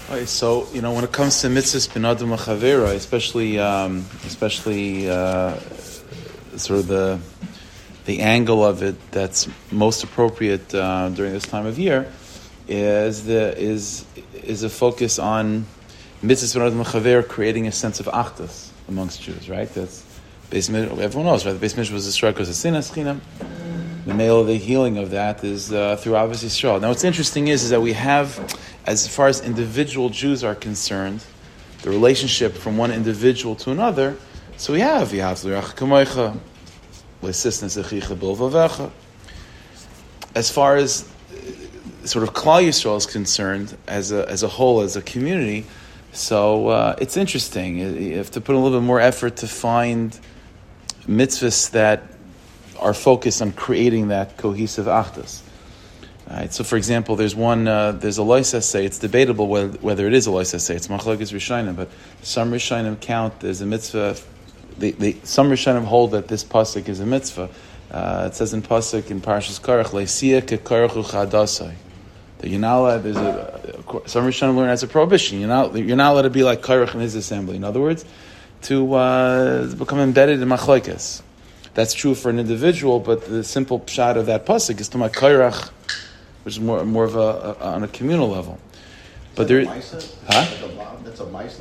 Okay, so when it comes to mitzvahs benadum l'chavera, especially sort of the angle of it that's most appropriate during this time of year is a focus on mitzvahs benadum l'chavera, creating a sense of achdus amongst Jews. Right? That's everyone knows. Right? The Beis Mikdash was destroyed because of sinas chinam. The male of the healing of that is through Ahavas Yisrael. Now, what's interesting is that we have, as far as individual Jews are concerned, the relationship from one individual to another. So we have l'irach kamoicha, l'sisnas echicha bilvavecha. As far as sort of Klal Yisrael is concerned, as a whole, as a community, so it's interesting. You have to put a little bit more effort to find mitzvahs that are focused on creating that cohesive achdus. Right. So, for example, there's a lois essay. It's debatable whether it is a lois essay. It's machlokes rishonim, but some rishonim count as a mitzvah. Some rishonim hold that this pasuk is a mitzvah. It says in pasuk in Parshas Korach, "Leisia kekorach uchadasai." That you're not allowed. Some rishonim learn as a prohibition. You're not allowed to be like Korach in his assembly. In other words, to become embedded in machlokes. That's true for an individual, but the simple pshat of that pasuk is to my kairach, which is more of on a communal level. But there, that's a maisa,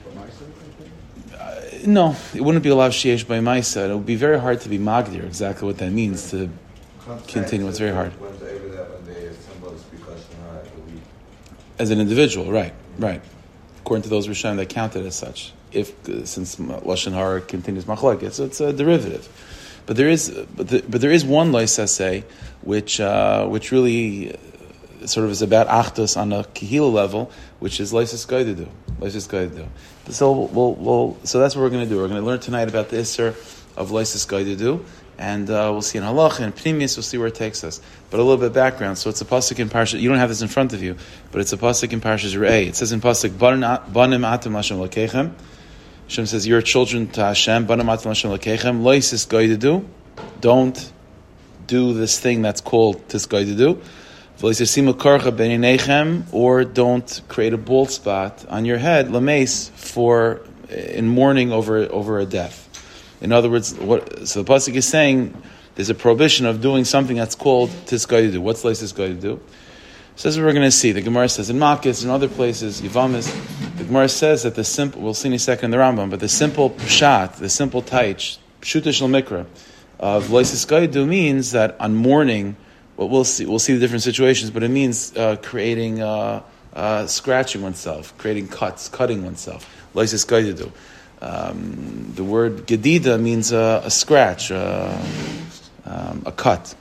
no, it wouldn't be a lav sheyesh by maisa. It would be very hard to be magdir exactly what that means to continue. It's very hard. As an individual, right. According to those Rishonim that count it as such, since lashon hara continues machlokes, so it's a derivative. But there is one lois essay which really sort of is about achdus on a kehila level, which is lois esgaidu. So that's what we're going to do. We're going to learn tonight about the isser of lois esgaidu, and we'll see in halacha and pnimis. We'll see where it takes us. But a little bit of background. So it's a pasuk in Parshas. You don't have this in front of you, but it's a pasuk in Parshas Re'eh. It says in pasuk banim atem l'Hashem lokechem. Hashem says, "You're children to Hashem." Don't do this thing that's called tisgaidu. Or don't create a bald spot on your head, lameis, for in mourning over a death. In other words, so the pasuk is saying there's a prohibition of doing something that's called tisgaidu. What's tisgaidu? So that's what we're going to see. The Gemara says in Makis and other places, Yivamis, the Gemara says that the simple, we'll see in a second in the Rambam, but the simple pshat, the simple taich, pshutish l'mikra, of lois esgaidu means that on mourning, we'll see the different situations, but it means creating, scratching oneself, creating cutting oneself. Lois esgaidu. The word gedida means a scratch, a cut.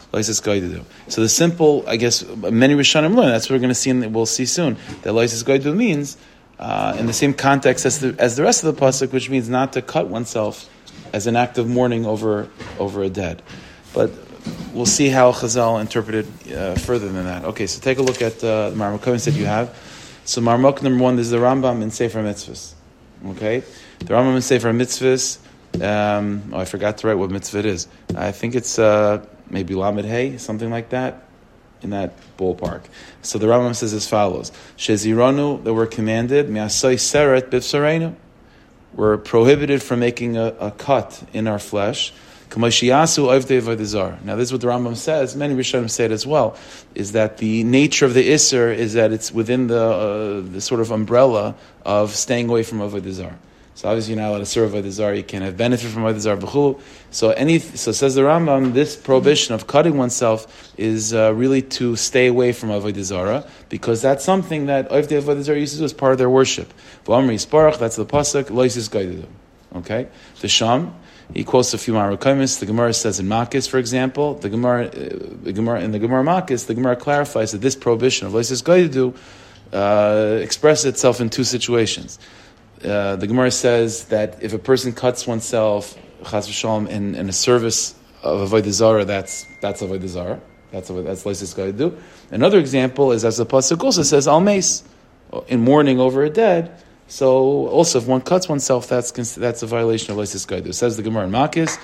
So the simple, I guess, many Rishonim learn. That's what we're going to see, and we'll see soon. That lois esgaidu means in the same context as the rest of the pasuk, which means not to cut oneself as an act of mourning over a dead. But we'll see how Chazal interpreted further than that. Okay, so take a look at the Marmukos that you have. So Marmuk number 1 is the Rambam in Sefer Mitzvahs. Okay, the Rambam in Sefer Mitzvahs. I forgot to write what mitzvah it is. I think it's maybe Lamed Hey, something like that, in that ballpark. So the Rambam says as follows: Sheziranu, that we're commanded, Me'asai Seret Bifsareinu, we're prohibited from making a cut in our flesh. Now this is what the Rambam says. Many Rishonim say it as well. Is that the nature of the Isser is that it's within the sort of umbrella of staying away from Avodah Zarah. So obviously you're not allowed to serve Avodah Zarah. You can't have benefit from Avodah Zarah. So says the Rambam, this prohibition of cutting oneself is really to stay away from Avodah Zarah, because that's something that Avodah Zarah used to do as part of their worship. That's the pasuk. Lois esgaidu. Okay, the Sham. He quotes a few Marukaimis. The Gemara says in Makis, for example, the Gemara in the Gemara Makis, the Gemara clarifies that this prohibition of lois esgaidu expresses itself in two situations. The Gemara says that if a person cuts oneself, chas v'shalom, in a service of avodah zarah, that's avodah zarah. That's lois esgaidu. Another example is, as the pasuk also says, al meis, in mourning over a dead. So also, if one cuts oneself, that's a violation of lois esgaidu. Says the Gemara in Makis,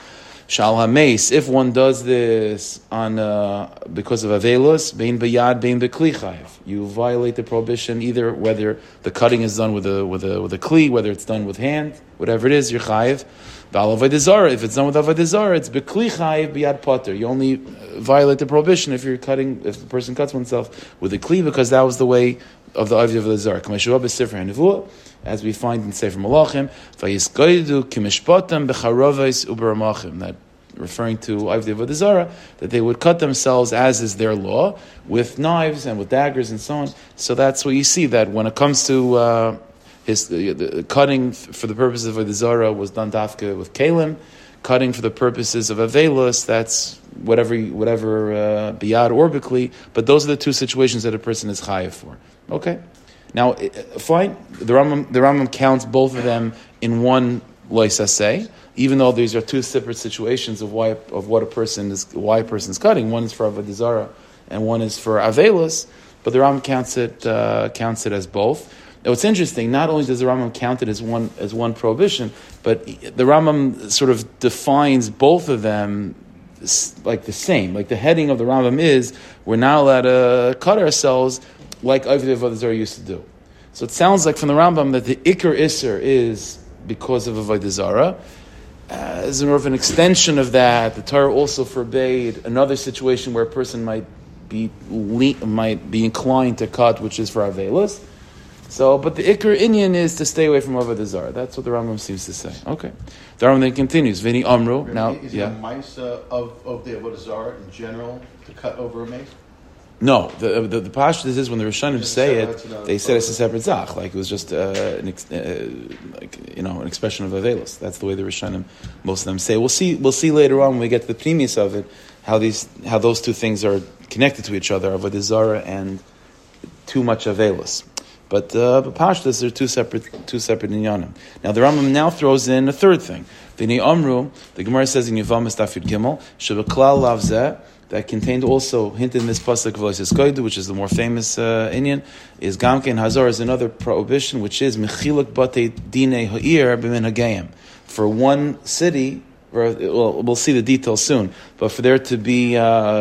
Shal hameis, if one does this on because of avelus, bein b'yad, bein b'kli chayiv. You violate the prohibition either whether the cutting is done with a kli, whether it's done with hand, whatever it is, you're chayiv. Ba'al avodah zara, if it's done with avodah zara, it's b'kli chayiv b'yad potter. You only violate the prohibition if the person cuts oneself with a kli, because that was the way of the avodah zara. K'meshuvah b'sifrei hanivua, as we find in Sefer Malachim, vayisgoidu kimishpatam b'charovais u'baramachim, that referring to avodah zara, that they would cut themselves as is their law, with knives and with daggers and so on. So that's what you see, that when it comes to the cutting for the purposes of avodah zara was done dafka with kalim, cutting for the purposes of avelus, that's whatever biyad or bikli, but those are the two situations that a person is chayiv for. Okay? Now, fine, the Rambam counts both of them in one loisaseh, even though these are two separate situations of why a person is cutting. One is for avodah zara and one is for avelus, but the Rambam counts it as both. Now, it's interesting. Not only does the Rambam count it as one prohibition, but the Rambam sort of defines both of them like the same. Like the heading of the Rambam is, we're not allowed to cut ourselves like avodah zara used to do. So it sounds like from the Rambam that the ikar iser is because of avodah zara. As more of an extension of that, the Torah also forbade another situation where a person might be inclined to cut, which is for avelus. So, but the ikar inyan is to stay away from avodah zara. That's what the Rambam seems to say. Okay, the Rambam then continues. Vini amru. Now, is it a mice of the avodah zara in general to cut over a mace? No, the pashtus is when the Rishonim say it, they said it's a separate zach, like it was just an expression of avelus. That's the way the Rishonim, most of them say. We'll see later on when we get to the premise of it how those two things are connected to each other, avodah zara and too much avelus. But pashtus are two separate inyanim. Now the Rambam now throws in a third thing. V'nei amru, the Gemara says in Yevamos Daf Yud Gimel, shebeklal lav zeh, that contained also hinted in this pasuk v'lois koidu, which is the more famous inyan, is gamkein hazar is another prohibition, which is mechiluk batei dinei ha'ir b'min hagayim, for one city. We'll see the details soon, but for there to be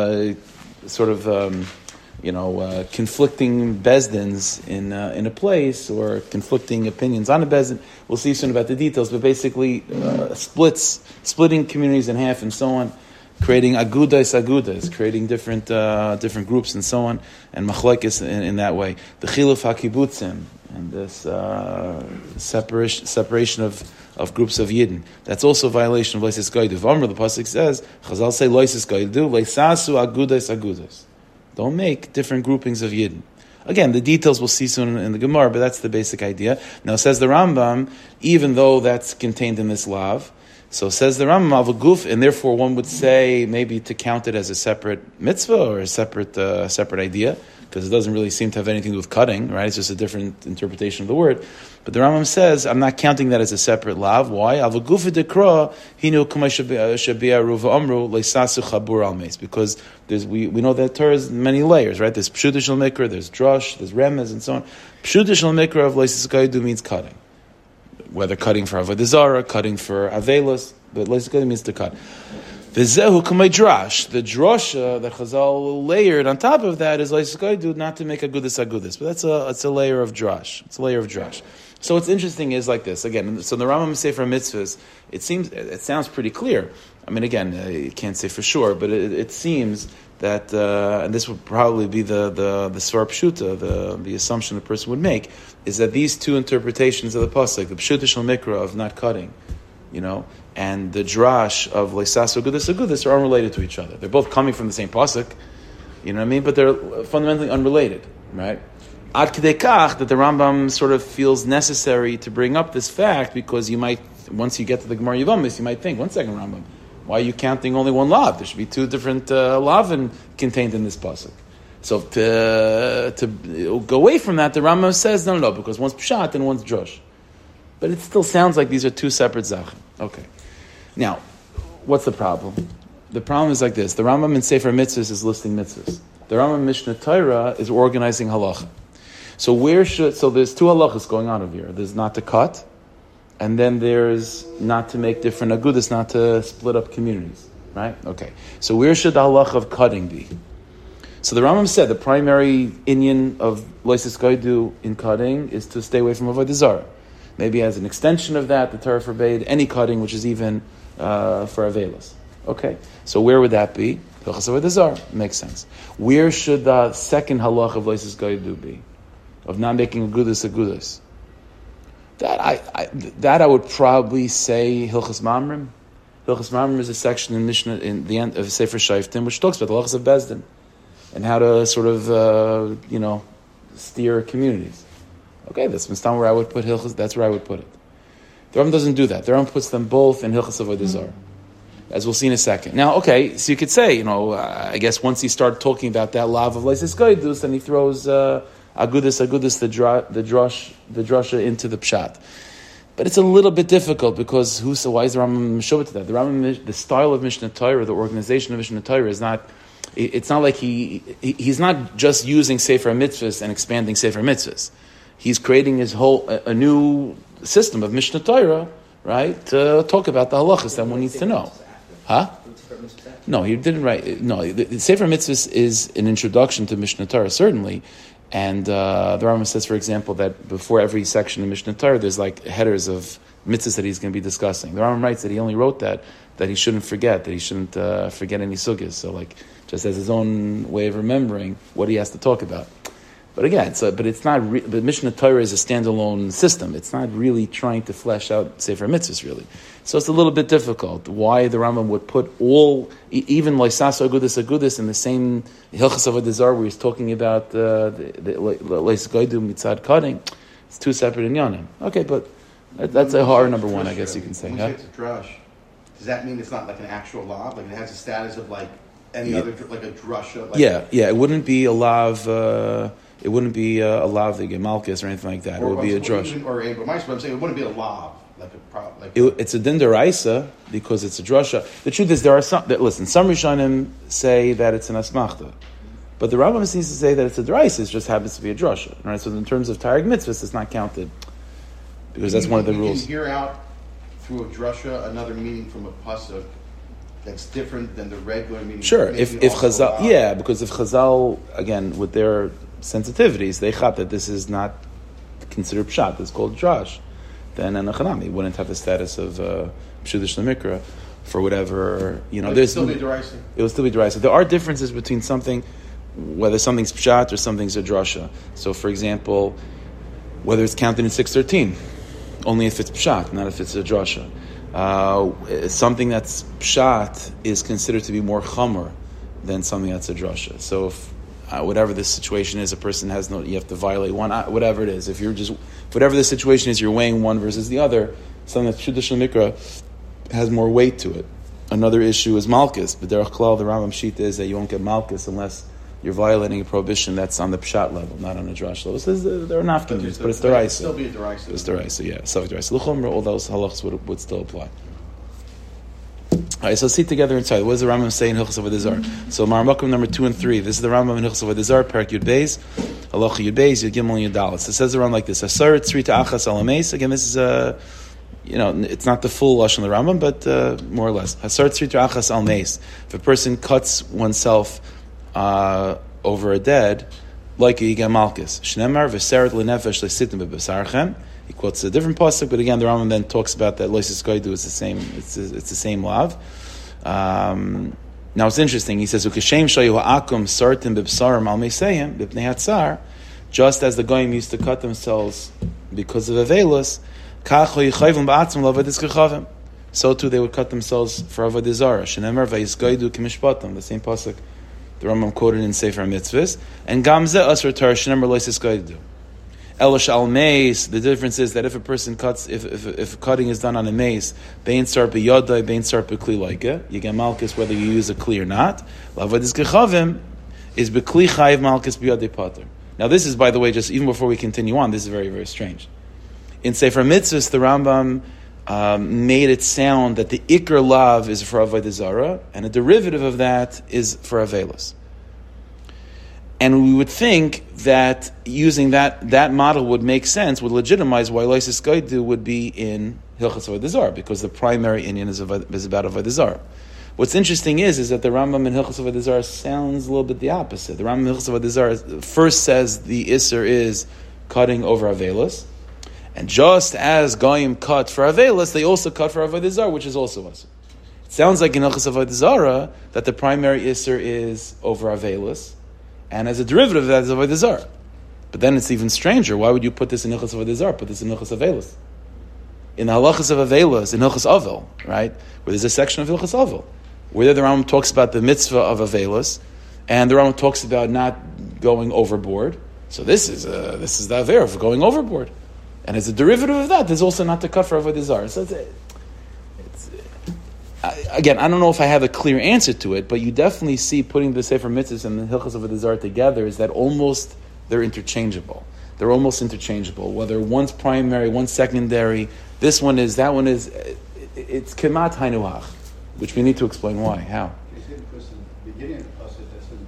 conflicting bezdins in a place, or conflicting opinions on a bezdin. We'll see soon about the details, but basically splitting communities in half and so on, creating agudas, creating different groups and so on, and machlekes in that way. The chiluf hakibutzim, and this separation of groups of Yidden. That's also a violation of Leisis Gaidu. V'amr, the pasuk says, Chazal say Leisis Gaidu, Leisasu agudas. Don't make different groupings of Yidden. Again, the details we'll see soon in the Gemara, but that's the basic idea. Now, says the Rambam, even though that's contained in this lav, so says the Rambam, avaguf, and therefore one would say maybe to count it as a separate mitzvah or a separate idea, because it doesn't really seem to have anything to do with cutting, right? It's just a different interpretation of the word. But the Rambam says, I'm not counting that as a separate lav. Why? Avaguf dekra hinu kumay shabia ruva amru leisasu chabur al meis, because we know that Torah has many layers, right? There's pshuta shel mikra, there's drush, there's remez, and so on. Pshuta shel mikra of leisis gaidu means cutting. Whether cutting for avodah zara, cutting for avelus, but leisis gaidu means to cut. V'zehu kumay drash. The drasha that Chazal layered on top of that is leisis gaidu, not to make agudis, but it's a layer of drash. It's a layer of drash. So what's interesting is like this. Again, so the Rambam Sefer Mitzvahs, it sounds pretty clear. I mean, again, you can't say for sure, but it seems that, and this would probably be the Svar Pshuta, the assumption a person would make, is that these two interpretations of the pasuk, the Pshuta Shel Mikra of not cutting, and the drash of Leisasu Agudis are unrelated to each other. They're both coming from the same pasuk, you know what I mean? But they're fundamentally unrelated, right? Ad kedei kach, that the Rambam sort of feels necessary to bring up this fact, because you might, once you get to the Gemara Yevamos, you might think, one second, Rambam, why are you counting only one lav? There should be two different lavin contained in this pasuk. So to go away from that, the Rambam says, no, because one's pshat and one's drush. But it still sounds like these are two separate zachem. Okay. Now, what's the problem? The problem is like this. The Rambam in Sefer Mitzvahs is listing mitzvahs. The Rambam Mishnah Torah is organizing halacha. So there's two halachas going on over here. There's not to cut, and then there's not to make different agudas, not to split up communities, right? Okay. So where should the halacha of cutting be? So the Rambam said the primary inyan of Loises Goydu in cutting is to stay away from Avodah Zarah. Maybe as an extension of that, the Torah forbade any cutting, which is even for Avelis. Okay, so where would that be? Hilchos Avodah Zarah. Makes sense. Where should the second halach of Loises Goydu be? Of not making agudas? That I would probably say Hilchos Mamrim. Hilchos Mamrim is a section in Mishnah in the end of Sefer Shoftim, which talks about the halachas of Bezdin and how to sort of steer communities. Okay, that's where I would put Hilchos. That's where I would put it. The Rambam doesn't do that. The Rambam puts them both in Hilchos Avodah Zarah, as we'll see in a second. Now, okay, so you could say, I guess once he started talking about that lav of Loises Goydus, then he throws agudis, the drasha into the pshat. But it's a little bit difficult because why is the Rambam Meshuvah to that? The style of Mishnah Torah, the organization of Mishnah Torah is not. It's not like he's not just using Sefer Mitzvahs and expanding Sefer Mitzvahs. He's creating his a new system of Mishnah Torah, right? To talk about the halachas that one needs to know. Huh? No, he didn't write. No, the Sefer Mitzvahs is an introduction to Mishnah Torah, certainly. And the Rambam says, for example, that before every section of Mishnah Torah, there's like headers of mitzvahs that he's going to be discussing. The Rambam writes that he only wrote that he shouldn't forget, that he shouldn't forget any sugyas. So, like, just as his own way of remembering what he has to talk about. But again, but it's not. But Mishnah Torah is a standalone system. It's not really trying to flesh out Sefer Mitzvahs, really. So it's a little bit difficult. Why the Rambam would put even Loisas Agudis in the same Hilchos Avodah Zarah where he's talking about the Lois Goydu Mitzad cutting. It's two separate inyanim. Okay, but that's a hard number one, I guess you can say. When you say it's a drush, does that mean it's not like an actual lav? Like it has a status of like any other, like a drusha? Like it wouldn't be a lav. It wouldn't be a lav the Gemalkis or anything like that. It would be a drush. But I'm saying it wouldn't be a lav. It's a din deraisa because it's a drasha. The truth is, there are some. Some Rishonim say that it's an asmachta, but the Rambam seems to say that it's a deraisa. It just happens to be a drasha. Right? So in terms of Tarek mitzvahs, it's not counted because that's one of the rules. You can hear out through a drasha another meaning from a pasuk that's different than the regular meaning. Sure, if Chazal, because if Chazal again with their sensitivities, they chap that this is not considered pshat. It's called drash. Then an achanami wouldn't have the status of pshudish lemikra for whatever it would still be deraisa. It would still be deraisa. There are differences between something, whether something's pshat or something's a drasha. So, for example, whether it's counted in 613, only if it's pshat, not if it's a drasha. Something that's pshat is considered to be more chomer than something that's a drasha. So, if whatever the situation is, a person has you have to violate one, whatever it is. If you're just, whatever the situation is, you're weighing one versus the other, something that's traditional mikra has more weight to it. Another issue is malchus. But derech klal, the Rambam Shita is that you won't get malchus unless you're violating a prohibition that's on the pshat level, not on the drash level. So there are nafkamis, but it's deraisa. Still be a deraisa. It's deraisa, yeah. Savik deraisa. L'chomra, all those halachas would still apply. All right, so let's see together inside. What does the Rambam say in Hilchos Avodah Zarah? So Maramakum number 2 and 3. This is the Rambam in Hilchos Avodah Zarah, Parak Yud Beis, Halacha Yud Beis, Yud Gimel Yud Dalet. So it says the Rambam like this: Asar tzri ta'achas al hameis. Again, this is it's not the full lashon of the Rambam, but more or less. Asar tzri ta'achas al hameis. If a person cuts oneself over a dead, like a Yigam Malchus, Shnemar v'seret lenefesh le'sitim b'basarchem. He quotes a different pasuk, but again, the Rambam then talks about that Loises Goydu is the same. It's the same lav. Now it's interesting. He says, "Ukashem shayu ha'akum sartim b'bsarim al meisayim b'pnei hatzar." Just as the goyim used to cut themselves because of avelus, kach hoyichayvim ba'atzim l'avodas kechavim. So too they would cut themselves for avodah zarah. Shenemar vayis goydu k'mishpatim. The same pasuk the Rambam quoted in Sefer Mitzvahs. And gamze asr tar shenemar loises goydu. Elosh al meis. The difference is that if a person cuts, if cutting is done on a mace, bein sar b'yodai, bein sar b'kli loike, you get malchus whether you use a kli or not. L'avodas kechavim is b'kli chayiv malchus b'yodai pater. Now this is, by the way, just even before we continue on, this is very, very strange. In Sefer Mitzvahs, the Rambam made it sound that the ikar lav is for avodah zarah, and a derivative of that is for avelus. And we would think that using that model would make sense, would legitimize why Loises Goydu would be in Hilchos Avodah Zarah, because the primary inyan is about Avodah Zarah. What's interesting is that the Rambam in Hilchos Avodah Zarah sounds a little bit the opposite. The Rambam in Hilchos Avodah Zarah first says the Isser is cutting over Avelos, and just as Goyim cut for Avelos, they also cut for Avodah Zarah, which is also Asur. It sounds like in Hilchos Avodah Zarah that the primary Isser is over Avelos, and as a derivative of that is Avodah Zarah. But then it's even stranger. Why would you put this in Hilchos Avodah Zarah? Put this in Hilchos Avelos. In the halachas of Avelos, in Hilchos Avel, right, where there's a section of Hilchos Avel, where the Rambam talks about the mitzvah of Avelos, and the Rambam talks about not going overboard. So this is the Aver of going overboard. And as a derivative of that, there's also not to cut for Avodah Zarah. So again, I don't know if I have a clear answer to it, but you definitely see putting the Sefer Mitzvahs and the Hilchos of Avodah Zarah together is that almost they're interchangeable. They're almost interchangeable. Whether one's primary, one's secondary, this one is, that one is, it's kemat hainuach, which we need to explain why. How? Because in the beginning of the passage, that says,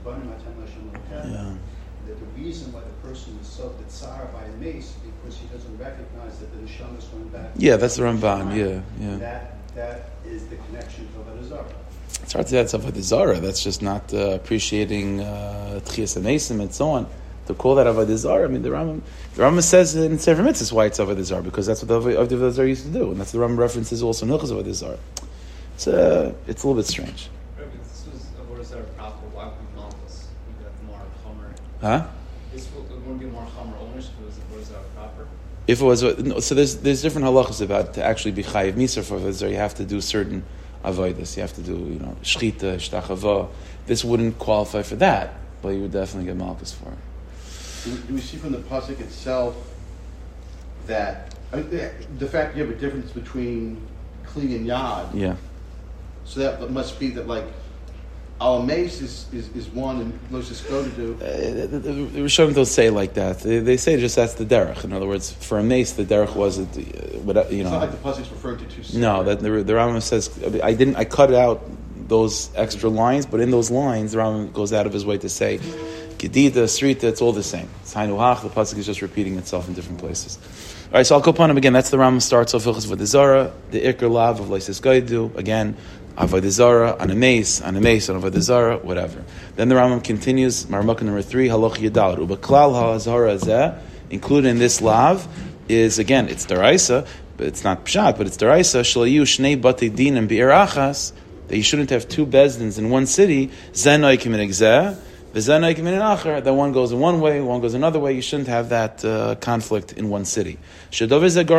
that the reason why the person is so tsar by a mace because he doesn't recognize that the neshama is going back. Yeah, that's the Ramban. Yeah. That is the connection to Avodah Zarah. It's hard to say that's Avodah Zarah. That's just not appreciating Tchias HaMesim and so on. To call that Avodah Zarah, I mean, the Rambam says in Sefer Mitzvahs why it's Avodah Zarah, because that's what the Avodah Zarah used to do, and that's the Rambam references also in Hilchos Avodah Zarah. It's a little bit strange. Right, but this was Avodah Zarah proper. Why would we Malchus? We got more Chomer. Huh? This would be more Chomer ownership if it was Avodah Zarah proper. If it was, no, so there's different halachas about to actually be chayiv misar for Avodah Zarah. You have to do certain avodas. You have to do, shchita, shtachava. This wouldn't qualify for that, but you would definitely get malchus for it. Do we see from the pasuk itself that the fact you have a difference between kli and yad? Yeah. So that must be that our mace is one and Los go to do. The Rishonim don't say like that. They say just that's the derech. In other words, for a mace, the derech wasn't. It's not like the pasuk's referring to two separate. No, that the Rambam says I cut out those extra lines, but in those lines, the Rambam goes out of his way to say. Kedida, Srita, it's all the same. It's Hainuhach, the pasuk is just repeating itself in different places. All right, so I'll go upon him again. That's the Rambam starts off Hilchos Avodah Zarah, the Iker Lav of Leisis Gaidu, again, Avodah Zarah, on a mace, on Avodah Zarah, whatever. Then the Rambam continues, Marmukah number 3, Haloch Yadal, Ubeklal HaZahara Zeh, included in this Lav, is, again, it's Daraisa, but it's not Pshat, but it's Daraisa, Shalayu Shnei Batei Din and Be'er Achas, that you shouldn't have two bezdins in one city, Zenoi Kimin Egzeh, that one goes in one way, one goes another way. You shouldn't have that conflict in one city. It causes big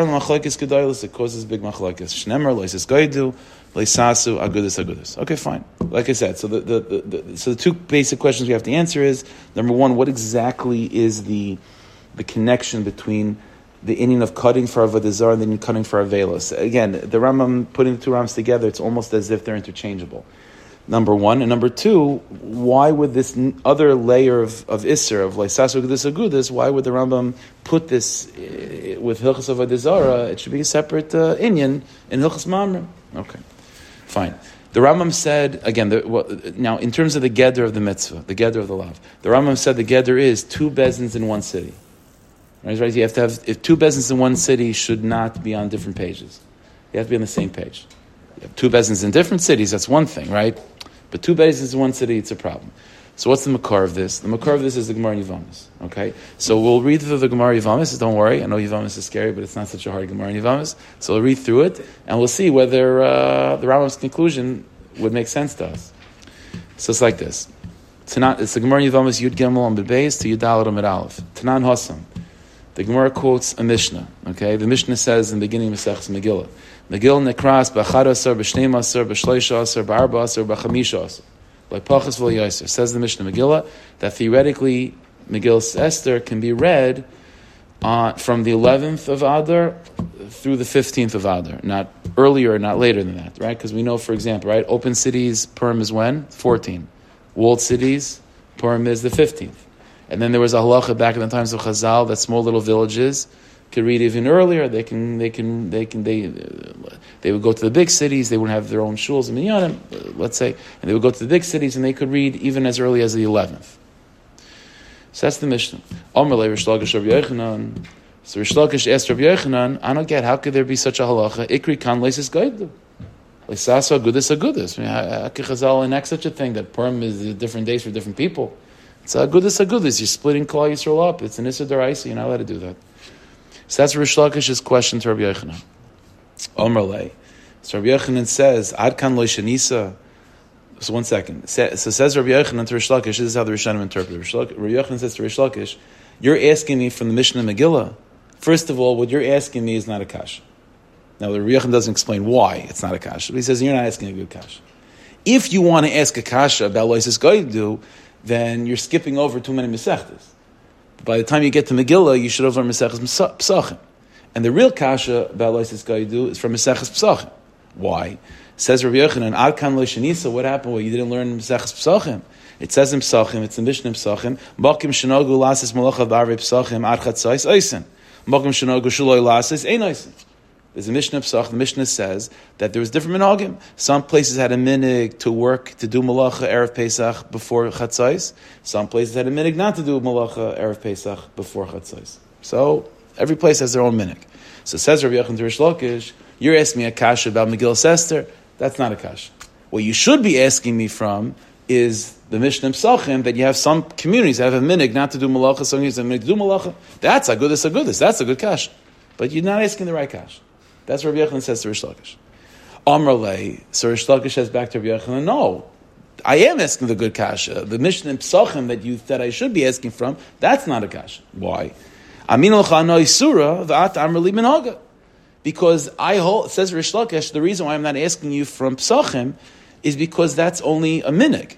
machlokes. Okay, fine. Like I said, so the two basic questions we have to answer is, number one, what exactly is the connection between the inyan of cutting for Avodah Zarah and then cutting for Avelos? Again, the Rambam putting the two Rambams together, it's almost as if they're interchangeable. Number one. And number two, why would this other layer of Isser, of Leisasu Agudis Agudis, why would the Rambam put this with Hilchos Avodah Zarah? It should be a separate inyan in Hilchos Mamre. Okay, fine. The Rambam said, again, now in terms of the Geder of the mitzvah, the Geder of the Lav, the Rambam said the Geder is two bezins in one city. Right? You have to have, if two bezins in one city should not be on different pages. You have to be on the same page. You have two bezins in different cities, that's one thing, right? But two bezins in one city, it's a problem. So what's the makar of this? The makar of this is the Gemara Yevamos. Okay? So we'll read through the Gemara Yevamos. Don't worry, I know Yevamos is scary, but it's not such a hard Gemara Yevamos. So we'll read through it, and we'll see whether the Rambam's conclusion would make sense to us. So it's like this. It's the Gemara Yevamos Yud Gimel on Bebeis to Yudalad Amid Aleph. Tanan Hossam. The Gemara quotes a Mishnah. Okay? The Mishnah says in the beginning of Masechus Megillah, Megillah nekras b'achad asar, b'shneim asar, b'shleisha asar, b'arba asar, b'chamisha asar. Like Pachas V'lo Yosef. Says the Mishnah Megillah that theoretically Megillah Esther can be read from the 11th of Adar through the 15th of Adar. Not earlier, not later than that, right? Because we know, for example, right, open cities, Purim is when? 14. Walled cities, Purim is the 15th. And then there was a halacha back in the times of Chazal that small little villages could read even earlier. They would go to the big cities. They wouldn't have their own shuls and minyanim, let's say, and they would go to the big cities and they could read even as early as the 11th. So that's the Mishnah. So Rish Lakish asked Rabbi Yochanan, I don't get, how could there be such a halacha? Ikri kan leisis goydlu. Leisasa agudis agudis. How could Chazal enact such a thing that Purim is different days for different people? It's agudis agudis. You're splitting Klal Yisrael up. It's an Issa D'Oraisa. You're not allowed to do that. So that's Rish Lakish's question to Rabbi Yochanan. Omer lei. So Rabbi Yochanan says, Ad kan lo shenisa. So 1 second. So says Rabbi Yochanan to Rish Lakish, this is how the Rishonim interpret it. Rabbi Yochanan says to Rish Lakish, you're asking me from the Mishnah Megillah. First of all, what you're asking me is not a kasha. Now, the Rabbi Yochanan doesn't explain why it's not a kasha, but he says you're not asking a good kasha. If you want to ask a kasha about loises goydu, then you're skipping over too many mesechtas. By the time you get to Megillah, you should have learned Mesechus Psachim. And the real kasha about loises goydu is from Mesechus Psachim. Why? Says Rabbi Yochanan, Ad kan lo shenisa, what happened? Well, you didn't learn Mesechus Psachim. It says in Psachim, it's in Mishnah Psachim, Bakim shenogu lasis malacha b'arvei Psachim ad chatzais oisen. Bakim shenogu shaloi lasis ein oisen. There's a Mishnah Psach. The Mishnah says that there was different minhagim. Some places had a minig to work, to do malacha Erev Pesach before Chatzais. Some places had a minig not to do malacha Erev Pesach before Chatzais. So every place has their own minig. So says Rabbi Yochanan to Rish Lakish, you're asking me a kasha about Megillas Esther. That's not a kasha. What you should be asking me from is the Mishnah Psachim, that you have some communities that have a minig not to do malacha, some communities have a minig to do malacha. That's a good, that's a good kasha. But you're not asking the right kasha. That's what Rabbi Yochanan says to Rish Lakish. Amar lei, so Rish Lakish says back to Rabbi Yochanan, no, I am asking the good kasha. The Mishnah in Psachim that you said I should be asking from, that's not a kasha. Why? Amin l'chano isura v'at amar li minhaga. Because I hold, says Rish Lakish, the reason why I'm not asking you from Psachim is because that's only a minig.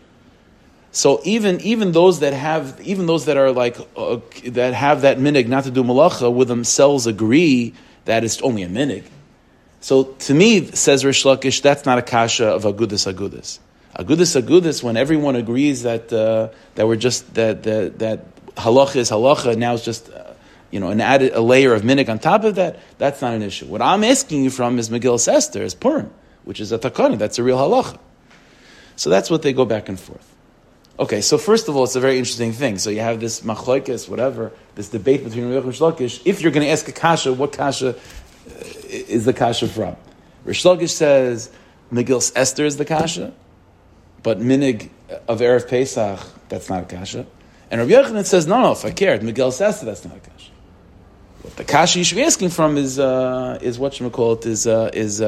So even those that are like that have that minig not to do malacha with themselves agree that it's only a minig. So to me, says Rish Lakish, that's not a kasha of agudis agudis. Agudis agudis, when everyone agrees that we're just that halacha is halacha, now it's just a layer of minig on top of that. That's not an issue. What I'm asking you from is Megillas Esther, is Purim, which is a takana. That's a real halacha. So that's what they go back and forth. Okay, so first of all, it's a very interesting thing. So you have this machlokes, whatever, this debate between Rabbi Yochanan and Rish Lakish. If you're going to ask a kasha, what kasha is the kasha from? Rish Lakish says Megillas Esther is the kasha, but minig of Erev Pesach, that's not a kasha. And Rabbi Yochanan says, no, if I cared, Megillas Esther, that's not a kasha. What the kasha you should be asking from is whatchamacallit, is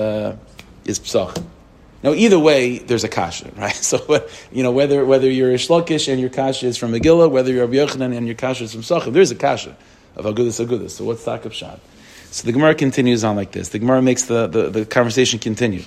Psach. Now, either way, there's a kasha, right? So, whether you're Rish Lakish and your kasha is from Megillah, whether you're Rabbi Yochanan and your kasha is from Psachim, there's a kasha of agudis. So, what's Takab Shad? So, the Gemara continues on like this. The Gemara makes the conversation continued.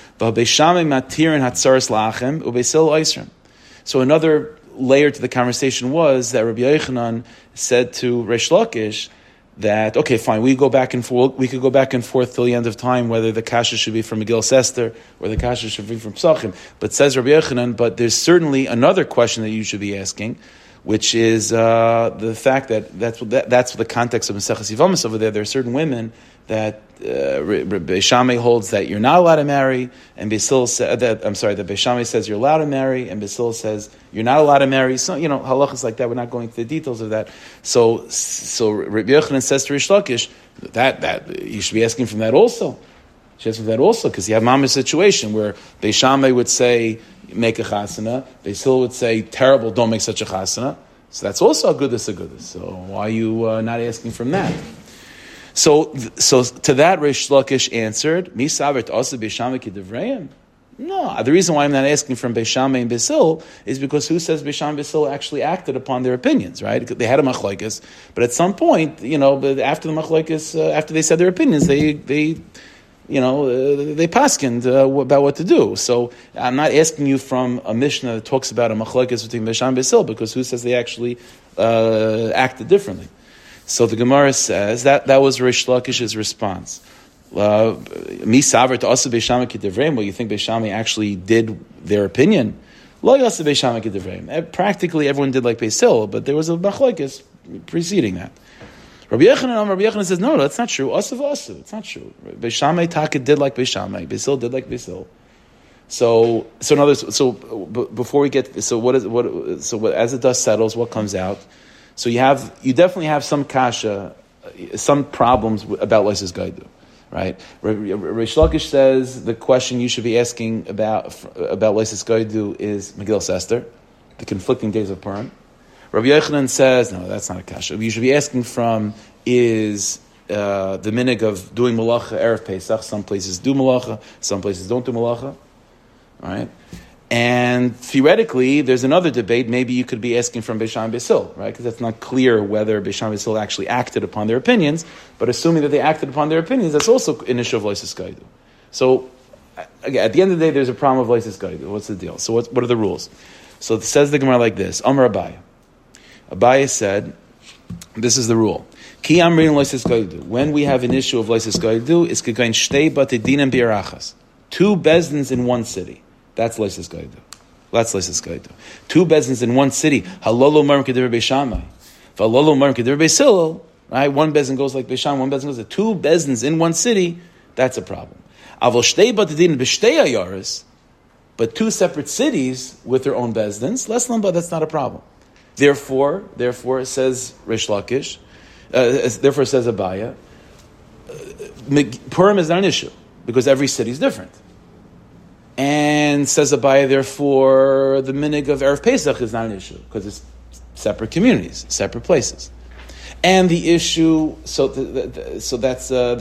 So, another layer to the conversation was that Rabbi Yochanan said to Rish Lakish that, okay, fine, we could go back and forth till the end of time whether the kasha should be from Megillas Esther or the kasha should be from Psachim. But says Rabbi Yochanan, but there's certainly another question that you should be asking, which is the fact that that's the context of Maseches Yevamos over there. There are certain women that Beis Shammai holds that you're not allowed to marry, and Beis Hillel said that Beis Shammai says you're allowed to marry, and Beis Hillel says you're not allowed to marry. So halachas like that. We're not going into the details of that. So Rabbi Yochanan says to Rish Lakish that you should be asking from that also. She asks from that also because you have mama's situation where Beis Shammai would say make a chasana, Beis Hillel would say terrible, don't make such a chasana. So that's also a goodness. So why are you not asking from that? So to that, Rish Lakish answered, "Mi savert also Beis Shammai k'divrayim." No, the reason why I'm not asking from Beis Shammai and Beis Hillel is because who says Beis Shammai and Beis Hillel actually acted upon their opinions, right? They had a machlokes, but at some point, but after the machlokes, after they said their opinions, they paskined about what to do. So I'm not asking you from a Mishnah that talks about a machlokes between Beis Shammai and Beis Hillel because who says they actually acted differently. So the Gemara says that was Rish Lakish's response. Mi saver to asa Beis Shammai k'divrayim. Well, you think Beis Shammai actually did their opinion? Lo yasa Beis Shammai k'divrayim. Practically everyone did like Beis Hillel, but there was a machlokes preceding that. Rabbi Yochanan says, no, that's not true. Asa v'asa, it's not true. Beis Shammai Taka did like Beis Shammai. Beis Hillel did like Beis Hillel. So in other words, before we get as the dust settles, what comes out? So you definitely have some kasha some problems about Leisis Gaidu, right? Reish Lakish says the question you should be asking about Leisis Gaidu is Megillas Esther, the conflicting days of Purim. Rabbi Yochanan says, no, that's not a kasha. You should be asking from is the minig of doing malacha erev Pesach. Some places do malacha, some places don't do malacha, right? And theoretically, there's another debate. Maybe you could be asking from Beis Shammai and Beis Hillel, right? Because it's not clear whether Beis Shammai and Beis Hillel actually acted upon their opinions. But assuming that they acted upon their opinions, that's also an issue of Leisis Gaidu. So, again, at the end of the day, there's a problem of Leisis Gaidu. What's the deal? So, what are the rules? So, it says the Gemara like this: Amar Abaye. Abaye said, this is the rule. Ki amrin Leisis Gaidu. When we have an issue of Leisis Gaidu, it's gegain shtei batedinim bi'arachas. 2 bezdins in one city. That's Leisis Gaidu. That's Leisis Gaidu. 2 bezdins in one city. Halolo marim k'divrei Beis Shammai. V'halolo marim k'divrei Beis Hillel. Right? One bezdin goes like Beis Shammai, one bezdin goes like 2 bezdins in one city. That's a problem. Avol shtei batedinim b'shtei ayaris. But 2 separate cities with their own bezdins. Less lamba, that's not a problem. Therefore, it says Reish Lakish. Therefore, it says Abaye. Purim is not an issue because every city is different. And says Abaye, therefore, the minig of Erev Pesach is not an issue because it's separate communities, separate places. And the issue, so that's how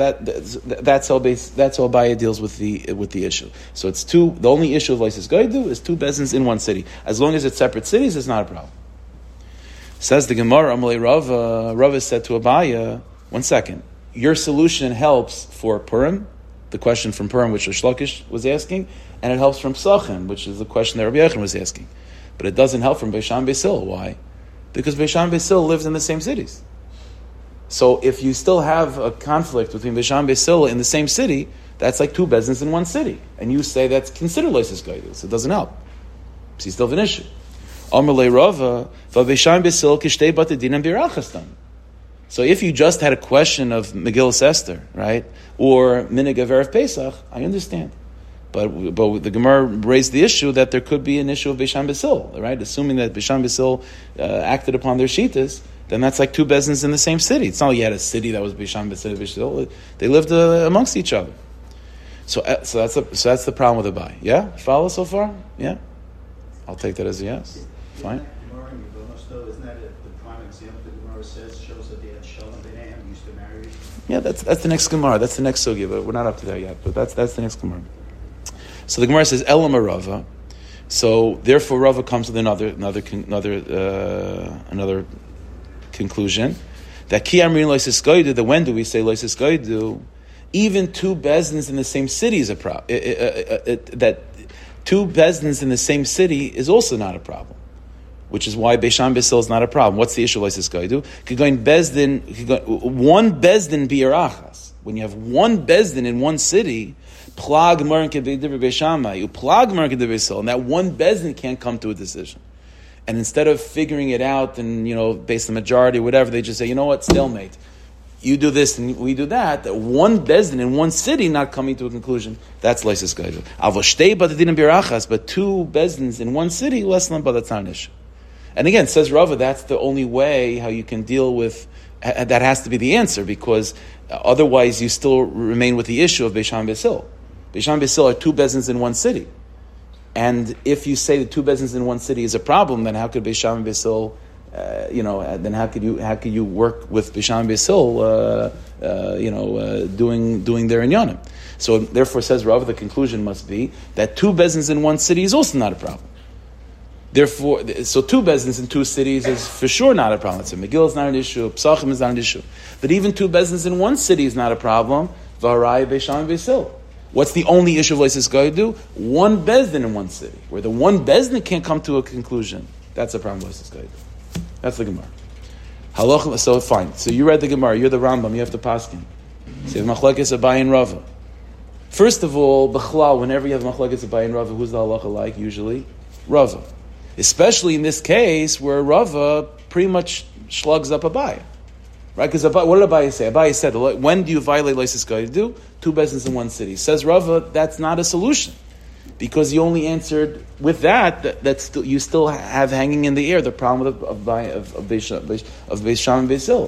Abaye deals with the issue. So it's 2. The only issue of Leisis Gaidu is 2 bezdins in one city. As long as it's separate cities, it's not a problem. Says the Gemara, Amalei Rava. Rava said to Abaye, 1 second. Your solution helps for Purim, the question from Purim which Reish Lakish was asking, and it helps from Psachim, which is the question that Rabbi Yochanan was asking. But it doesn't help from Beis Shammai and Beis Hillel. Why? Because Beis Shammai and Beis Hillel lived in the same cities. So if you still have a conflict between Beis Shammai and Beis Hillel in the same city, that's like 2 bezdins in one city. And you say that's considered Leisis Gaidu, so it doesn't help. So you still have an issue. Amalei Rava, Beis Shammai and Beis Hillel kishtei batedinim bi'arachas. So if you just had a question of Megillas Esther, right, or minig of Erev Pesach, I understand. But the Gemara raised the issue that there could be an issue of Beis Shammai and Beis Hillel, right? Assuming that Beis Shammai and Beis Hillel acted upon their shitas, then that's like 2 bezdins in the same city. It's not like you had a city that was Beis Shammai and Beis Hillel. They lived amongst each other. So that's the problem with Abaye. Yeah, follow so far? Yeah, I'll take that as a yes. Fine. Isn't that the prime example the Gemara says shows that they had shalom b'neihem, used to marry? Yeah, that's the next Gemara. That's the next sugya, but we're not up to that yet. But that's the next Gemara. So the Gemara says Elam Rava. So therefore, Rava comes with another conclusion that Ki Amrin Leisis Gaidu. That when do we say Leisis Gaidu? Even 2 bezdins in the same city is a problem. That 2 bezdins in the same city is also not a problem. Which is why Beis Shammai and Beis Hillel is not a problem. What's the issue of Leisis Gaidu? One bezdin bi'arachas. When you have 1 bezdin in one city, plag marin k'divrei Beis Shammai, you plag marin k'divrei Beis Hillel, and that 1 bezdin can't come to a decision. And instead of figuring it out and based on the majority or whatever, they just say, you know what, stalemate. You do this and we do that. That 1 bezdin in one city not coming to a conclusion. That's Leisis Gaidu. Avoshtei batedinim bi'arachas, but 2 bezdins in one city, less than, but that's not an issue. And again, says Rava, that's the only way how you can deal with, that has to be the answer, because otherwise you still remain with the issue of Beis Shammai and Beis Hillel. Beis Shammai and Beis Hillel are 2 bezdins in one city. And if you say that 2 bezdins in one city is a problem, then how could Beis Shammai and Beis Hillel, then how could you work with Beis Shammai and Beis Hillel, doing their inyanim? So therefore, says Rava, the conclusion must be that 2 bezdins in one city is also not a problem. Therefore, so 2 bezdins in 2 cities is for sure not a problem. So Megillah is not an issue, Psachim is not an issue. But even 2 bezdins in one city is not a problem. V'haraya Beis Shammai and Beis Hillel. What's the only issue of Leisis Gaidu? 1 bezdin in one city, where the 1 bezdin can't come to a conclusion. That's a problem with Leisis Gaidu. That's the Gemara. Halach. So fine. So you read the Gemara. You're the Rambam. You have to paskin. So you have machlekes Abaye and Rava. First of all, b'chlal, whenever you have machlekes Abaye and Rava, who's the halacha like? Usually, Rava. Especially in this case where Rava pretty much slugs up Abaye. Right? Because what did Abaye say? Abaye said, when do you violate Leisis Gaidu? 2 bezdins in one city. Says Rava, that's not a solution. Because you only answered with that's still, you still have hanging in the air the problem of Beis Shammai and Beis Hillel.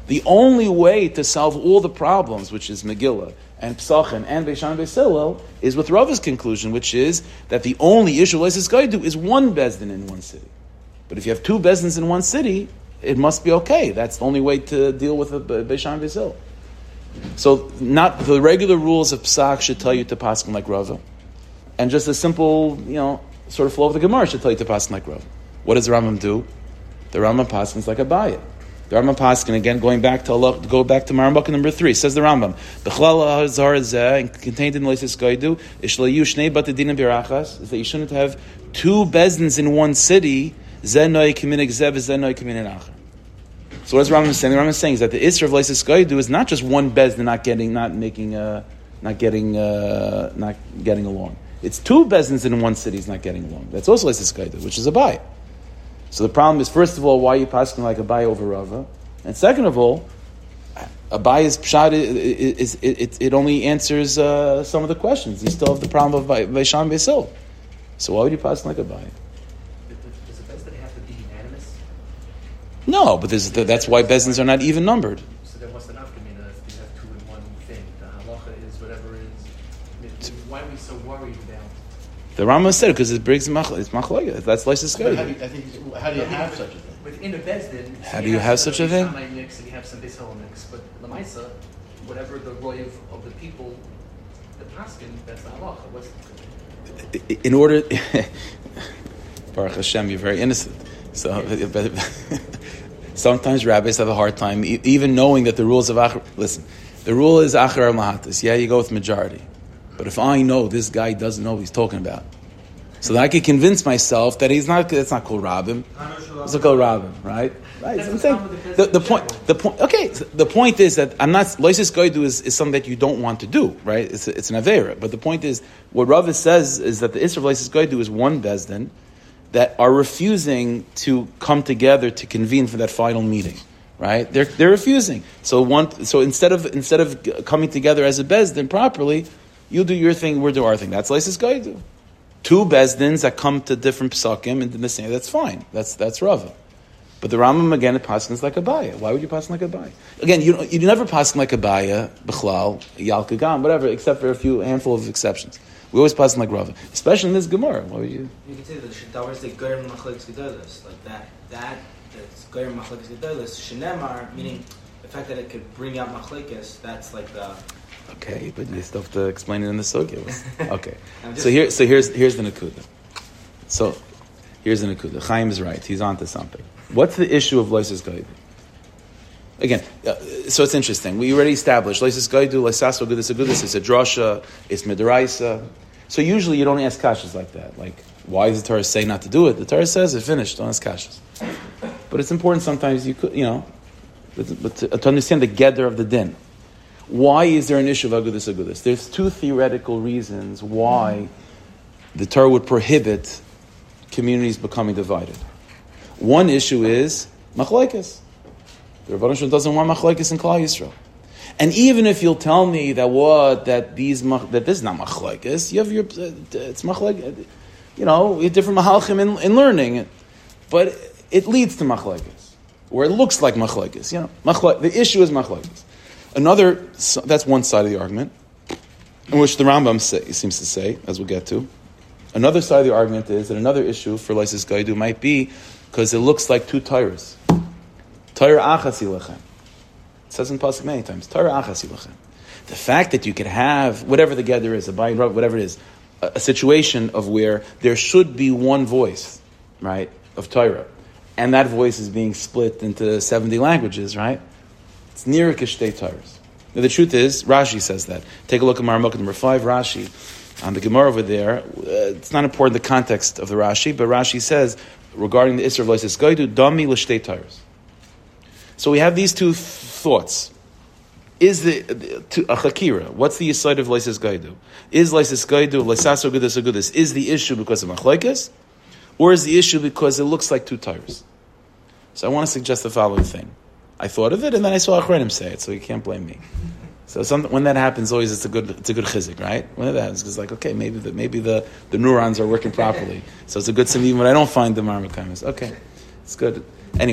The only way to solve all the problems, which is Megillah and Psachim and Beishan and Beis Hillel, is with Rava's conclusion, which is that the only issue Leisis Gaidu is one Bezdin in one city. But if you have two Bezdins in one city, it must be okay. That's the only way to deal with Beishan and Beis Hillel. So not the regular rules of Psach should tell you to paskin like Rava. And just a simple, sort of flow of the Gemara should tell you to paskin like Rava. What does the Rambam do? The Rambam paskins like Abaye. The Rambam paskin, again, go back to Maramaka number 3, says the Rambam, B'chlal ha'zar zeh, contained in Leisis Gaidu, Ishlayu shnei batadinim birachas, is that you shouldn't have two bezdins in one city, zeh noi kiminik zeh, zeh noi kiminik acher. So what is Rambam saying? The Rambam is saying is that the Isra of Leisis Gaidu is not just one bezdin not getting along. It's two bezdins in one city is not getting along. That's also Leisis Gaidu, which is Abaye. So the problem is, first of all, why are you passing like Abaye over Rava? And second of all, Abaye's pshat it only answers some of the questions. You still have the problem of Beishan Beis Hillel. So why would you pass like Abaye? Does the bezdin have to be unanimous? No, but that's why bezdins are not even numbered. So then what's the nafkamina if you have two in one thing? The halacha is whatever it is. Why are we so worried about? The Rambam said because it brings it's machlokes. That's Leisis Gaidu. How do you have such a thing? Within a bezdin, How do you have such a thing? Mix and you have some Beis Hillel mix, but lamaisa, whatever the roy of the people, the paskin, that's the halacha. In order, Baruch Hashem, you're very innocent. So sometimes rabbis have a hard time even knowing that the rules of Acher. Listen, the rule is Acher Mahatis. Yeah, you go with majority. But if I know this guy doesn't know what he's talking about, so that I can convince myself that it's not called Rabbim, it's called Rabbim, right? Right. So I'm saying the point. Okay, the point is that I'm not Leisis Gaidu is something that you don't want to do, right? It's an avera. But the point is, what Rava says is that the Isra of Leisis Gaidu is one bezdin that are refusing to come together to convene for that final meeting. Right? They're refusing. So instead of coming together as a bezdin properly, you do your thing, we'll do our thing. That's Leisis Gaidu. Two bezdins that come to different psakim and the same. That's fine. That's Rava. But the Rambam again, it paskins like Abaye. Why would you paskin like Abaye? Again, you never paskin like Abaye, B'chlal, Yal Kagam, whatever, except for a handful of exceptions. We always paskin like Rava, especially in this Gemara. Why would you? You can say that was the Goyim Machlokes Gedolos, like that's Goyim Machlokes Gedolos. Shenemar, meaning the fact that it could bring out Machlokes. That's like the. Okay, but you still have to explain it in the sugya. Okay, so here's the nakuda. So here's the nakuda. Chaim is right; he's onto something. What's the issue of Leisis Gaidu? Again, so it's interesting. We already established Leisis Gaidu, Leisas Agudis. It's a drasha. It's midraisa. So usually you don't ask kashas like that. Like, why does the Torah say not to do it? The Torah says it's finished. Don't ask kashas. But it's important sometimes you could, but to understand the gather of the din. Why is there an issue of agudis? There's two theoretical reasons why the Torah would prohibit communities becoming divided. One issue is machlokes. The Rebbeinu Shalom doesn't want machlokes in Klal Yisrael. And even if you'll tell me that this is not machlokes, you have it's machlokes. You have different mahalchim in learning, but it leads to machlokes, or it looks like machlokes. The issue is machlokes. That's one side of the argument, in which the Rambam seems to say, as we'll get to. Another side of the argument is that another issue for Leisis Gaidu might be because it looks like two Torahs. Torah achas ilachem. It says in Pasuk many times, Torah achas ilachem. The fact that you could have, whatever the gather is, whatever it is, a situation of where there should be one voice, right, of Torah, and that voice is being split into 70 languages, right? It's near Kishtei Torahs. Now the truth is, Rashi says that. Take a look at Maramaka number 5, Rashi. On the Gemara over there, it's not important the context of the Rashi, but Rashi says, regarding the Isra of Leisis Gaidu, Dami l'shtei Torahs. So we have these two thoughts. Is a chakira? What's the side of Leisis Gaidu? Is Leisis Gaidu, Leisas Agudis, is the issue because of machlokes, or is the issue because it looks like two Torahs? So I want to suggest the following thing. I thought of it, and then I saw Achronim say it, so you can't blame me. So when that happens, always it's a good chizik, right? When that happens, it's like, okay, maybe the neurons are working properly, so it's a good thing even when I don't find the marmakaimis. Okay, it's good. Anyway,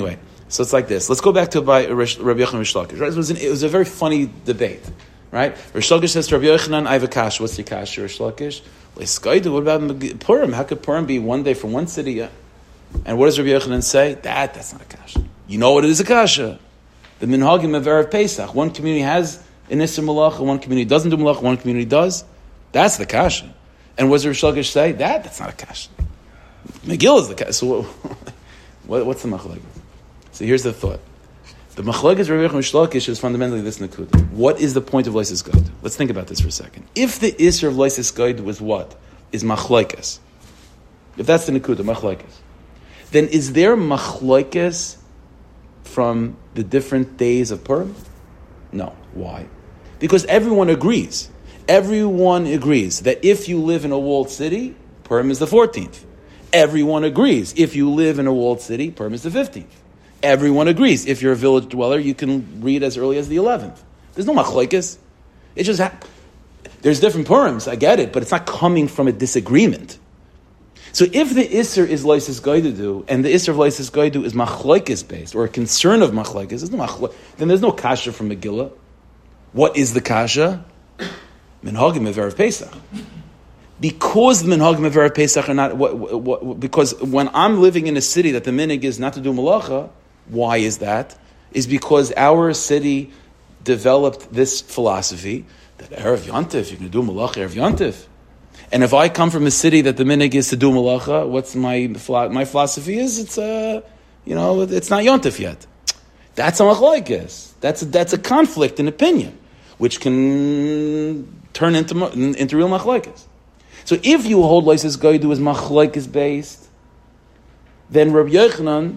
So it's like this. Let's go back to Rabbi Yochanan Rish Lakish. Right? It was a very funny debate. Right? Rish Lakish says to Rabbi Yochanan, I have a kasha. What's your kasha, Rish Lakish? What about Purim? How could Purim be one day from one city? Yeah. And what does Rabbi Yochanan say? That's not a kasha. You know what it is a kasha? The minhagim of Erev Pesach. One community has an Isser Malacha, one community doesn't do Malacha, one community does. That's the kasha. And what does Rish Lakish say? That's not a kasha. Megillah is the kasha. So what's the machlokes? So here's the thought. The machlokes Rabbi Yochanan Rish Lakish is fundamentally this nakuda. What is the point of Leisis Gaid? Let's think about this for a second. If the Isser of Leisis Gaid was what? Is machlokes. If that's the nakuda, machlokes. Then is there machlokes from the different days of Purim? No. Why? Because everyone agrees. Everyone agrees that if you live in a walled city, Purim is the 14th. Everyone agrees. If you live in a walled city, Purim is the 15th. Everyone agrees. If you're a village dweller, you can read as early as the 11th. There's no machlokes. It just there's different Purims, I get it, but it's not coming from a disagreement. So if the Isser is Leisis Gaidu, and the Isser of Leisis Gaidu is machlokes based, or a concern of machlokes, then there's no kasha from Megillah. What is the kasha? Minhagim of Erev Pesach. Because the Minhagim of Erev Pesach are not, because when I'm living in a city that the minig is not to do malacha, why is that? Is because our city developed this philosophy that Erev Yontif, you can do malacha Erev Yontif. And if I come from a city that the minig is to do malacha, what's my philosophy is? It's it's not Yontif yet. That's a machlokes. That's a conflict in opinion, which can turn into real machlokes. So if you hold Leisis Gaidu as machlokes based, then Rabbi Yochanan,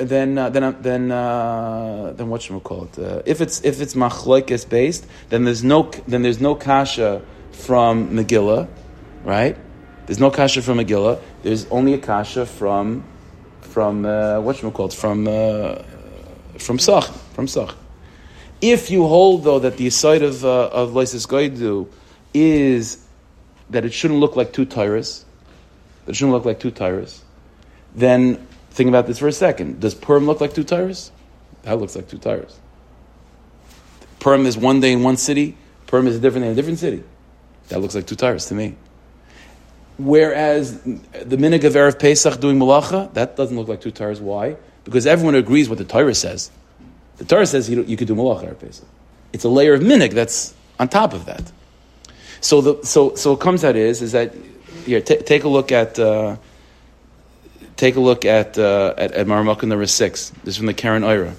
then what should we call it? If it's machlokes based, then there's no kasha from Megillah, right? There's no kasha from Megillah. There's only a kasha from what should we call it? From Sach. If you hold though that the side of Leisis Gaidu is that it shouldn't look like two tyrus, then think about this for a second. Does Purim look like two tyrus? That looks like two tyrus. Purim is one day in one city, Purim is different in a different city. That looks like two tyrus to me. Whereas the minig of Erev Pesach doing malacha, that doesn't look like two tyrus. Why? Because everyone agrees what the Torah says. The Torah says you could do malacha Erev Pesach. It's a layer of minig that's on top of that. So what comes out is that here take a look at Marmukah number 6. This is from the Karen Oira.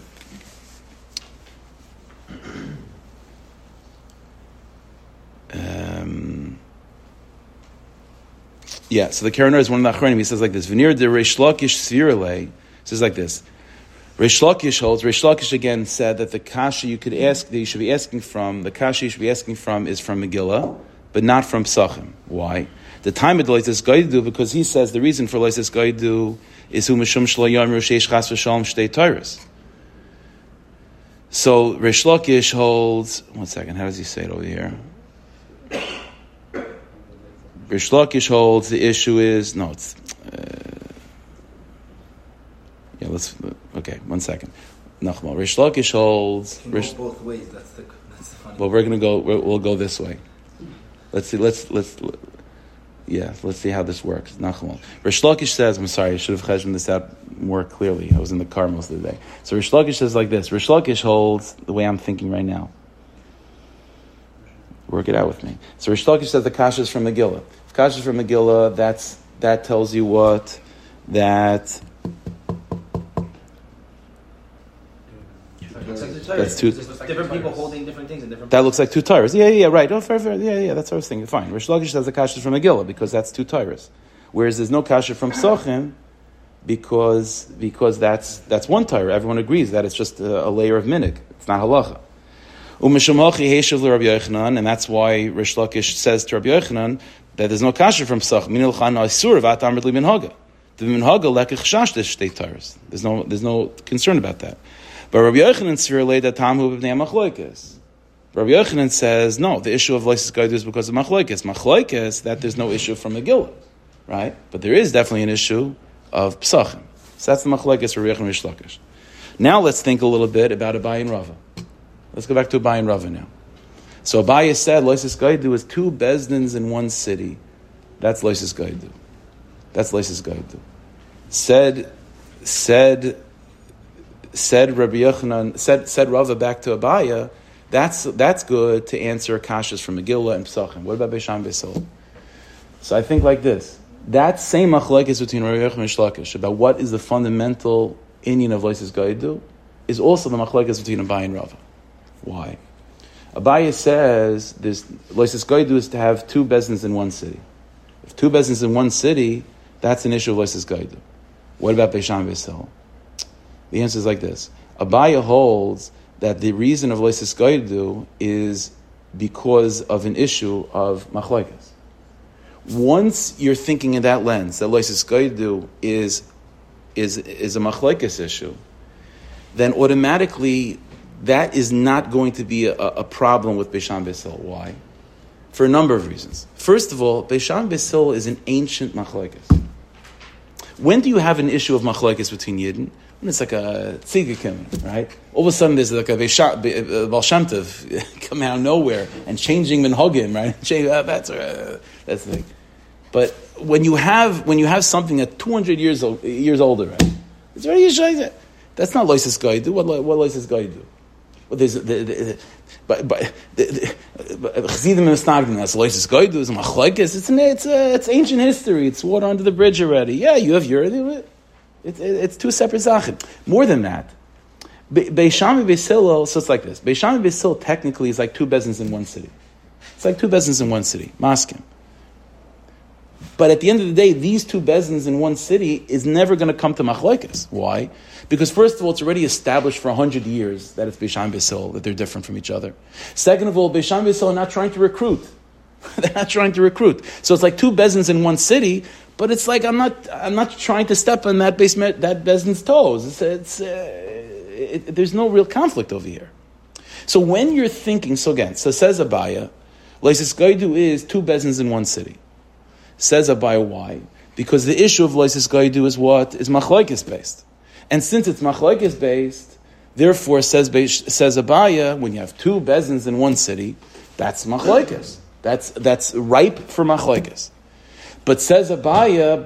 So the Karen Oira is one of the Achronim. He says like this: V'nir de Reish Lakish Svirele. Says like this. Reish Lakish again said that the kasha you should be asking from is from Megillah, but not from Psachim. Why? The time of Leisis Gaidu, because he says the reason for Leisis Gaidu is hu mishum shlo yamru sheish chas v'shalom shtei tyrus. So Reish Lakish holds. One second, how does he say it over here? Reish Lakish holds the issue is okay, one second. Nachmal. Reish Lakish holds. It can go both ways. That's the funny. Well, we'll go this way. Let's see how this works. Nachmal. Reish Lakish says, I'm sorry, I should have cheshbon this out more clearly. I was in the car most of the day. So Reish Lakish says like this. Reish Lakish holds the way I'm thinking right now. Work it out with me. So Reish Lakish says the kasha is from Megillah. If kasha is from Megillah, that tells you what? That that's two. Different people holding different things in different. That looks like two tyrus. Yeah, right. Oh, fair. Yeah, that's what I was thinking. Fine. Reish Lakish says the kasha is from Megillah because that's two tyrus, whereas there's no kasha from Psachim because that's one tyre. Everyone agrees that it's just a layer of minig. It's not halacha. And that's why Reish Lakish says to Rabbi Yochanan that there's no kasha from Psachim. The minhaga lekach shashtish shtei tyrus. There's no concern about that. But Rabbi Yochanan svirlei that tamhu b'nei machlokes. Rabbi Yochanan says no. The issue of Leisis Gaidu is because of machlokes. Machlokes that there's no issue from Megillah, right? But there is definitely an issue of Psachim. So that's the machlokes Rabbi Yochanan Rish Lakish. Now let's think a little bit about Abaye and Rava. Let's go back to Abaye and Rava now. So Abaye said, Loises Gaidu is 2 bezdins in one city. That's Loises Gaidu. That's Loises Gaidu. Said Rabbi Yochanan, said Rava back to Abaye, that's good to answer kashas from Megillah and Pesachim. What about Beishan Beisol? So I think like this. That same machlekes between Rabbi Yochanan and Shlakish about what is the fundamental inyan of Loises Gaidu is also the machlekes between Abaye and Rava. Why? Abaye says this Loises Gaidu is to have 2 bezdins in one city. If 2 bezdins in one city, that's an issue of Loises Gaidu. What about Beishan Beisol? The answer is like this. Abaye holds that the reason of Loises Gaidu is because of an issue of machlekes. Once you're thinking in that lens, that Loises Gaidu is a machlekes issue, then automatically that is not going to be a problem with Beishan Beisol. Why? For a number of reasons. First of all, Beishan Beisol is an ancient machlekes. When do you have an issue of machlekes between Yidden? When it's like a tzigikim, right? All of a sudden there's like a Baal Shem Tov coming out of nowhere and changing minhagim, right? That's the thing. But when you have something that's 200 years older, right? It's very usually that's not Loises Gaidu. What Loises Gaidu? Well, Chassidim and Stagdim, that's Loises Gaidu, is machlekes. It's ancient history. It's water under the bridge already. Yeah, you have your. It's 2 separate zachin. More than that, Beishan and Beisil. So it's like this. Beishan and Beisil technically is like 2 bezdins in one city. It's like 2 bezdins in one city. Maskim. But at the end of the day, these 2 bezdins in one city is never going to come to machlekes. Why? Because first of all, it's already established for 100 years that it's Beishan and Beisil, that they're different from each other. Second of all, Beishan and Beisil are not trying to recruit. They're not trying to recruit. So it's like 2 bezdins in one city, but it's like I'm not trying to step on that bezdin's toes. There's no real conflict over here. So when you're thinking, so says Abaye, Loises Gaidu is 2 bezdins in one city. Says Abaye, why? Because the issue of Loises Gaidu is what? Is machlekes based. And since it's machlekes based, therefore, says Abaye, when you have 2 bezdins in one city, that's machlekes. That's ripe for machlekes. But says Abaye,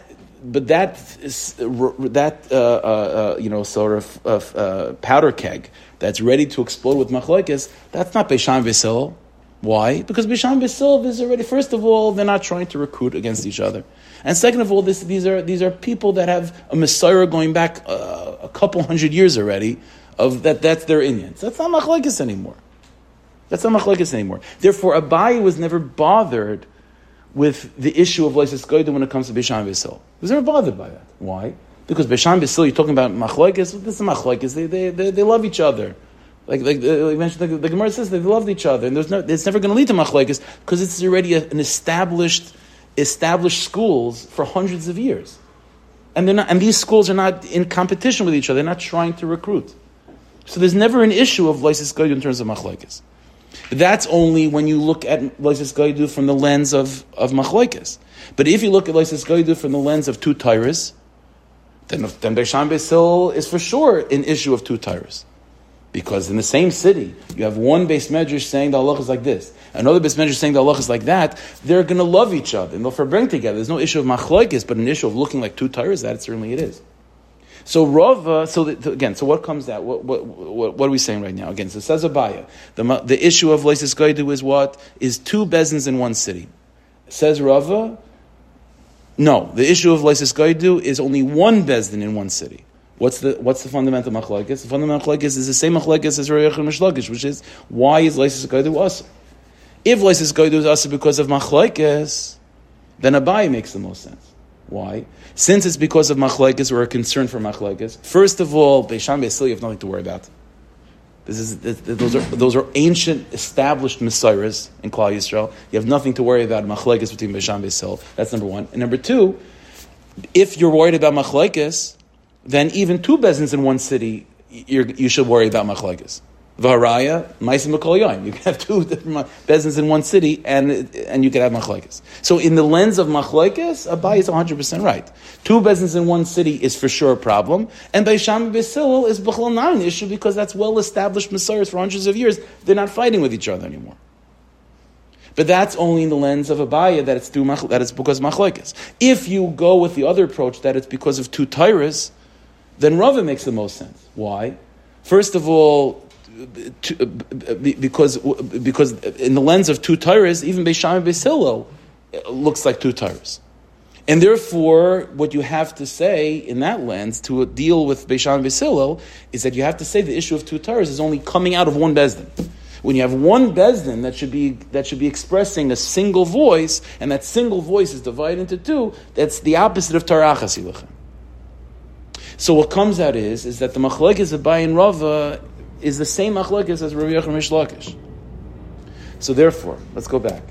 powder keg that's ready to explode with machlekes, that's not Beishan Beisil. Why? Because Beishan Beisil is already, first of all, they're not trying to recruit against each other. And second of all, these are people that have a Messiah going back a couple hundred years already, that's their Indians. That's not machlekes anymore. Therefore, Abaye was never bothered with the issue of Loises Gaidu when it comes to Beishan Beisil. He was never bothered by that. Why? Because Beishan Beisil, you're talking about machlekes. This is machlekes. They love each other. Like you mentioned, the Gemara says they loved each other, and it's never going to lead to machlekes because it's already an established schools for hundreds of years, and these schools are not in competition with each other. They're not trying to recruit. So there's never an issue of Loises Gaidu in terms of machlekes. That's only when you look at Loises Gaidu from the lens of machlekes. But if you look at Loises Gaidu from the lens of 2 tyrus, then Beishan Beisil is for sure an issue of 2 tyrus. Because in the same city, you have one Beis Medrash saying the halach is like this, another Beis Medrash saying the halach is like that. They're going to love each other and they'll bring together. There's no issue of machlokes, but an issue of looking like 2 tyrus. That certainly it is. So Rava. So what comes out? What are we saying right now? Again, so says Abaye. The issue of Loises Gaidu is what? Is 2 bezdins in one city. Says Rava. No, the issue of Loises Gaidu is only 1 bezdin in one city. What's the fundamental machlokes? The fundamental machlokes is the same machlokes as Rabbi Yochanan and Shlakish, which is why is Loises Gaidu also? If Loises Gaidu is also because of machlokes, then Abaye makes the most sense. Why? Since it's because of machlokes or a concern for machlokes, first of all, Beishan Beisil you have nothing to worry about. Those are ancient, established messiahs in Klal Yisrael. You have nothing to worry about machlokes between Beishan Beisil. That's number 1. And number 2, if you're worried about machlokes, then even 2 bezdins in one city, you should worry about machlokes. V'haraya, Ma'asim B'kol Yoim. You can have two different bezdins in one city, and you can have machlokes. So in the lens of machlokes, Abai is 100% right. Two bezdins in one city is for sure a problem, and Beis Shammai and Beis Hillel is b'chol not an issue because that's well-established Masoros for hundreds of years. They're not fighting with each other anymore. But that's only in the lens of Abaye that it's because of machlokes. If you go with the other approach that it's because of two Tyrus, then Rava makes the most sense. Why? First of all, because in the lens of two Tyrus, even Beis Shammai and Beis Hillel looks like two Tyrus. And therefore, what you have to say in that lens to deal with Beis Shammai and Beis Hillel is that you have to say the issue of two Tyrus is only coming out of one bezdin. When you have one bezdin that should be expressing a single voice, and that single voice is divided into two, that's the opposite of Tarachas Ilachem. So what comes out is that the machlokes of Abai and Rava is the same machlokes as Rabbi Yochanan and Rish Lakish. So therefore, let's go back.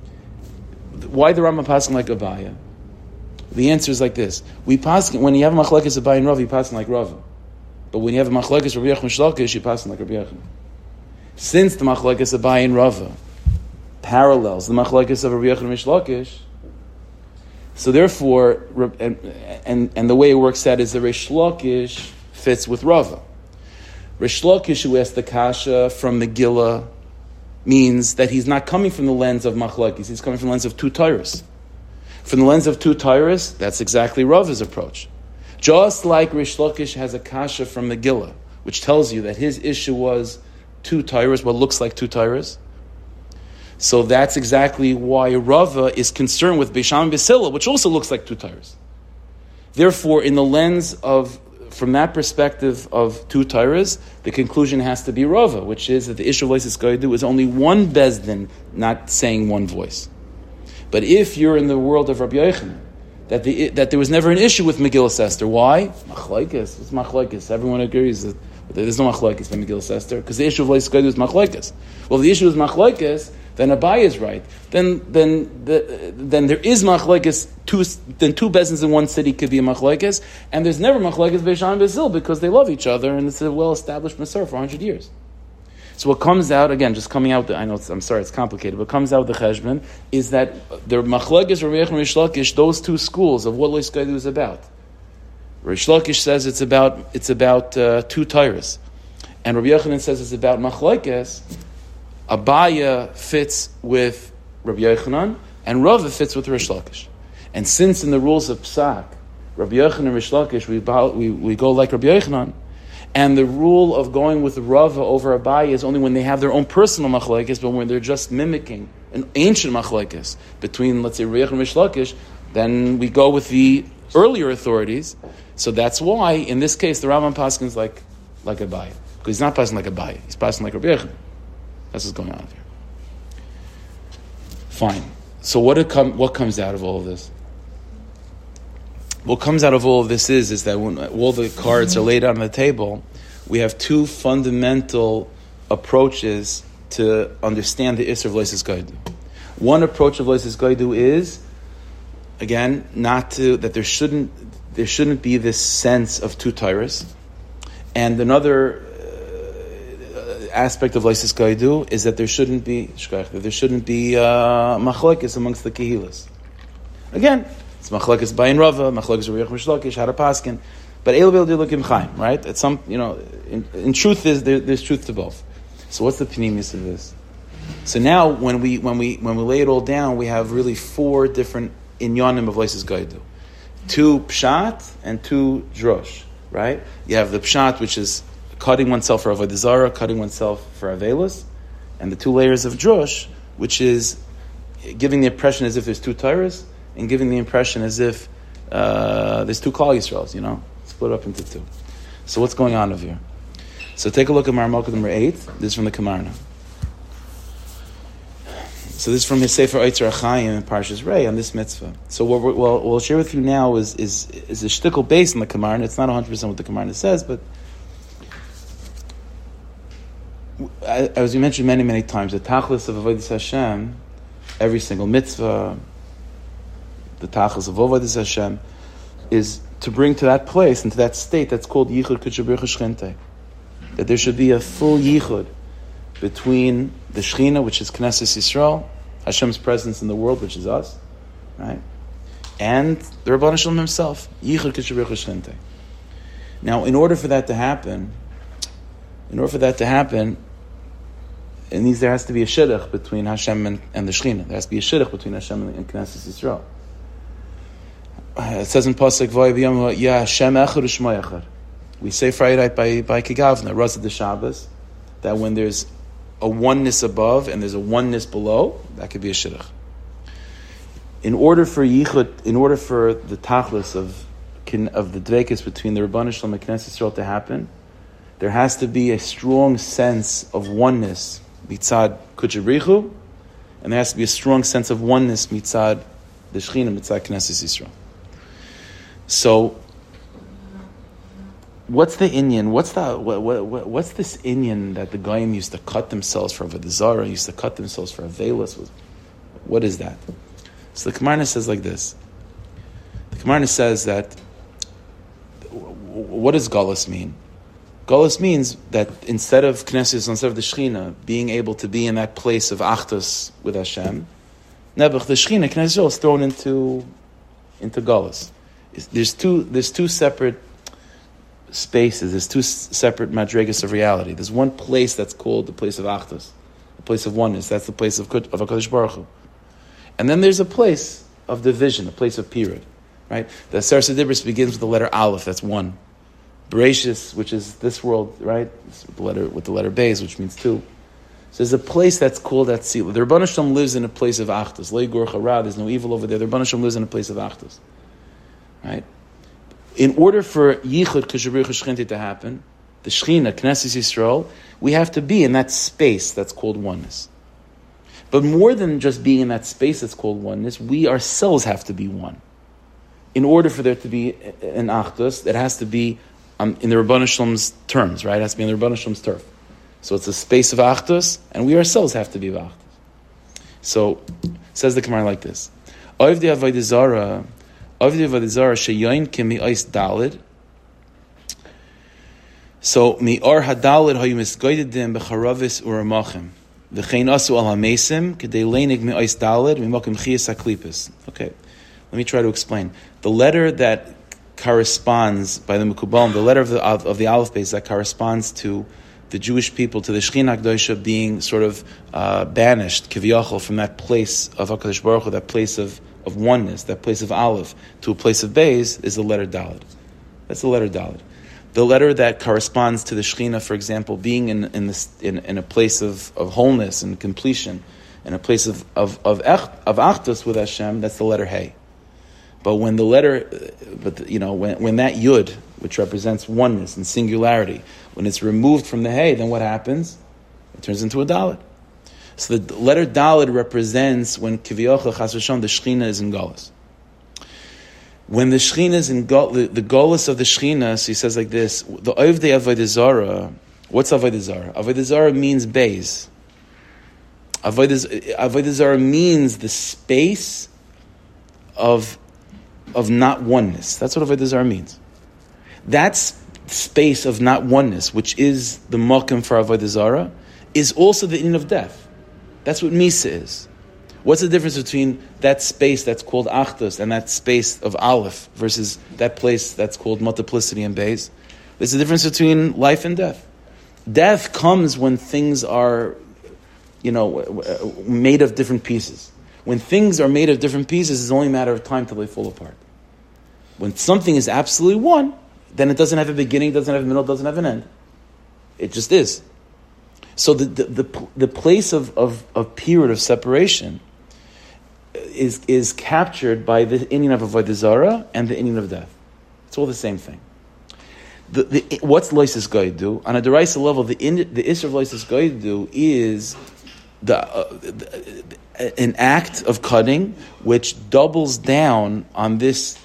Why the Rambam passing like Abai? The answer is like this: we pass when you have a machlokes of Abai and Rava, you pass like Rava. But when you have a machlokes of Rabbi Yochanan and Rish Lakish, you pass like Rabbi Yochanan. Since the machlokes of Abai and Rava parallels the machlokes of Rabbi Yochanan and Rish Lakish, so therefore, and the way it works out is that Rish Lakish fits with Rava. Rish Lakish, who asked the kasha from Megillah, means that he's not coming from the lens of machlokes, he's coming from the lens of two Tyrus. From the lens of two Tyrus, that's exactly Rava's approach. Just like Rish Lakish has a kasha from Megillah, which tells you that his issue was two Tyrus, what looks like two Tyrus. So that's exactly why Rava is concerned with Beis Shammai and Beis Hillel, which also looks like two Tyrus. Therefore, in the lens of, from that perspective of two Tyrus, the conclusion has to be Rava, which is that the issue of Leisis Goydu is only one bezdin, not saying one voice. But if you're in the world of Rabbi Yochanan, that there was never an issue with Megillah Esther. Why? Machlokes. It's machlokes. Everyone agrees that there's no machlokes by Megillah Esther because the issue of Leisis Goydu is machlokes. Well, if the issue is machlokes, then Abai is right. Then there is machlokes. Then two bezdins in one city could be a machlokes, and there's never machlokes Beis Shammai and Beis Hillel because they love each other, and it's a well-established Masorah for 100 years. So what comes out, again, just coming out, I'm sorry, it's complicated, but comes out with the cheshbon is that the machlokes, Rabbi Yochanan and Rish Lakish, those two schools of what Leisis Goydu is about. Rish Lakish says it's about two Tyrus, and Rabbi Yochanan says it's about machlokes. Abaya fits with Rabbi Yochanan, and Rava fits with Rish Lakish. And since in the rules of Psak, Rabbi Yochanan and Rish Lakish, we go like Rabbi Yochanan, and the rule of going with Rava over Abaya is only when they have their own personal machlokes, but when they're just mimicking an ancient machlokes between, let's say, Rabbi Yochanan and Rish Lakish, then we go with the earlier authorities. So that's why, in this case, the Rambam paskins like Abaya. Because he's not passing like Abaya, he's passing like Rabbi Yochanan. That's what's going on here. Fine. So what comes out of all of this? What comes out of all of this is that when all the cards are laid out on the table, we have two fundamental approaches to understand the Isser of Leisis Goydu. One approach of Leisis Goydu is, again, that there shouldn't be this sense of two Tyrus, and another aspect of Leisis Goydu is that there shouldn't be machlokes amongst the kehilas. Again, it's machlokes Abai and Rava, machlokes Rabbi Yochanan and Rish Lakish, how to paskin, but Eil Beil Dilukim Chaim, right? It's some, in truth, there's truth to both. So what's the pnimis of this? So now, when we lay it all down, we have really four different inyanim of Leisis Goydu: two pshat and two drosh, right? You have the pshat, which is cutting oneself for avodah zarah, cutting oneself for avelis, and the two layers of drosh, which is giving the impression as if there's two Torahs, and giving the impression as if there's two Klal Yisraels, split up into two. So what's going on over here? So take a look at Marmok number 8. This is from the Kamarna. So this is from his Sefer Eitzer Achayim and Parshas Rei on this mitzvah. So what we'll share with you now is a shtickle based on the Kamarna. It's not 100% what the Kamarna says, but as we mentioned many, many times, the tachlis of Avodas Hashem, every single mitzvah, the tachlis of Avodas Hashem, is to bring to that place and to that state that's called Yichud K'Shabir Cheshchente. that there should be a full yichud between the Shechina, which is Knesset Yisrael, Hashem's presence in the world, which is us, right? And the Rebbeinu Shalom himself, Yichud Kishabrichu Shechinte. Now, in order for that to happen, there has to be a shidduch between Hashem and the Shechina. There has to be a shidduch between Hashem and Knesset Yisrael. It says in Pasuk Vay B'Yom Ya Hashem Echad U'Shmo Echad. We say Friday night by Kegavna, Rosh the Shabbos, that when there's a oneness above and there's a oneness below, that could be a shidduch. In order for the tachlis of the dveikus between the Rebbeinu Shalom and Knesset Yisrael to happen, there has to be a strong sense of oneness mitzad Kuchabrichu, and there has to be a strong sense of oneness mitzad the Shechina, mitzad Knesset Yisrael. So, what's the inyan? What's this inyan that the Goyim used to cut themselves for Avodah Zarah, used to cut themselves for Avelis? What is that? So the Kamarna says like this. The Kamarna says that, what does Galus mean? Galus means that instead of Knesset, instead of the Shechina being able to be in that place of Achdus with Hashem, Nebuch, the Shechina, Knesset, is thrown into Galus. There's two separate spaces. There's two separate madrigas of reality. There's one place that's called the place of Achdus, the place of oneness. That's the place of HaKadosh Baruch Hu. And then there's a place of division, a place of period, right? The Aseret Dibros begins with the letter Aleph. That's one. Bereshis, which is this world, right? With the letter Beis, which means two. So there's a place that's called Atzilus. The Rebbeinu Shalom lives in a place of Achdus. Lo Yigur Chara, there's no evil over there. The Rebbeinu Shalom lives in a place of Achdus. Right? In order for Yichud Kishabrichu Shechinte to happen, the Shechina, Knesset Yisrael, we have to be in that space that's called oneness. But more than just being in that space that's called oneness, we ourselves have to be one. In order for there to be an Achdus, it has to be in the Rebbeinu Shalom's terms, right? It has to be in the Rebbeinu Shalom's turf. So it's a space of Achdus, and we ourselves have to be of Achdus. So, says the Gemara like this. Oiv de Avodah Zarah sheyoin ki mi'os dalid. So mi'or hadalid hayu misgoidedim b'charavis u'ramachim. V'chein asu al hamesim k'dei leinig mi'os dalid mi'mokim chiyas haklipis. Okay, let me try to explain. The letter that corresponds, by the Mekubalim, the letter of the Aleph Beis that corresponds to the Jewish people, to the Shechina Kedosha being sort of banished, kiviyachol, from that place of HaKadosh Baruch Hu, that place of oneness, that place of Aleph, to a place of Beis, is the letter Daled. That's the letter Daled. The letter that corresponds to the Shechina, for example, being in a place of wholeness and completion, in a place of Achdus with Hashem, that's the letter Hey. But when the letter, when that Yud, which represents oneness and singularity, when it's removed from the Hey, then what happens? It turns into a Dalet. So the letter Dalet represents when Kiviyachal Chas v'Shalom, the Shechina is in Galus. When the Shechina is in Galus, the Galus of the Shechina, so he says like this, the Ovdei Avodah Zarah, what's Avodah Zarah? Avodah Zarah means Beis. Avodah Zarah means the space of not oneness. That's what Avodah Zarah means. That space of not oneness, which is the Mokim for Avodah Zarah, is also the end of death. That's what Misa is. What's the difference between that space that's called Achdus and that space of Aleph versus that place that's called multiplicity and Beis? There's a difference between life and death. Death comes when things are, made of different pieces. When things are made of different pieces, it's only a matter of time till they fall apart. When something is absolutely one, then it doesn't have a beginning, doesn't have a middle, doesn't have an end. It just is. So the place of period of separation is captured by the Indian of Avodah Zarah and the Indian of death. It's all the same thing. What's Loises Goy do? On a Deraisa level, the Isser of Loises Goy do is an act of cutting which doubles down on this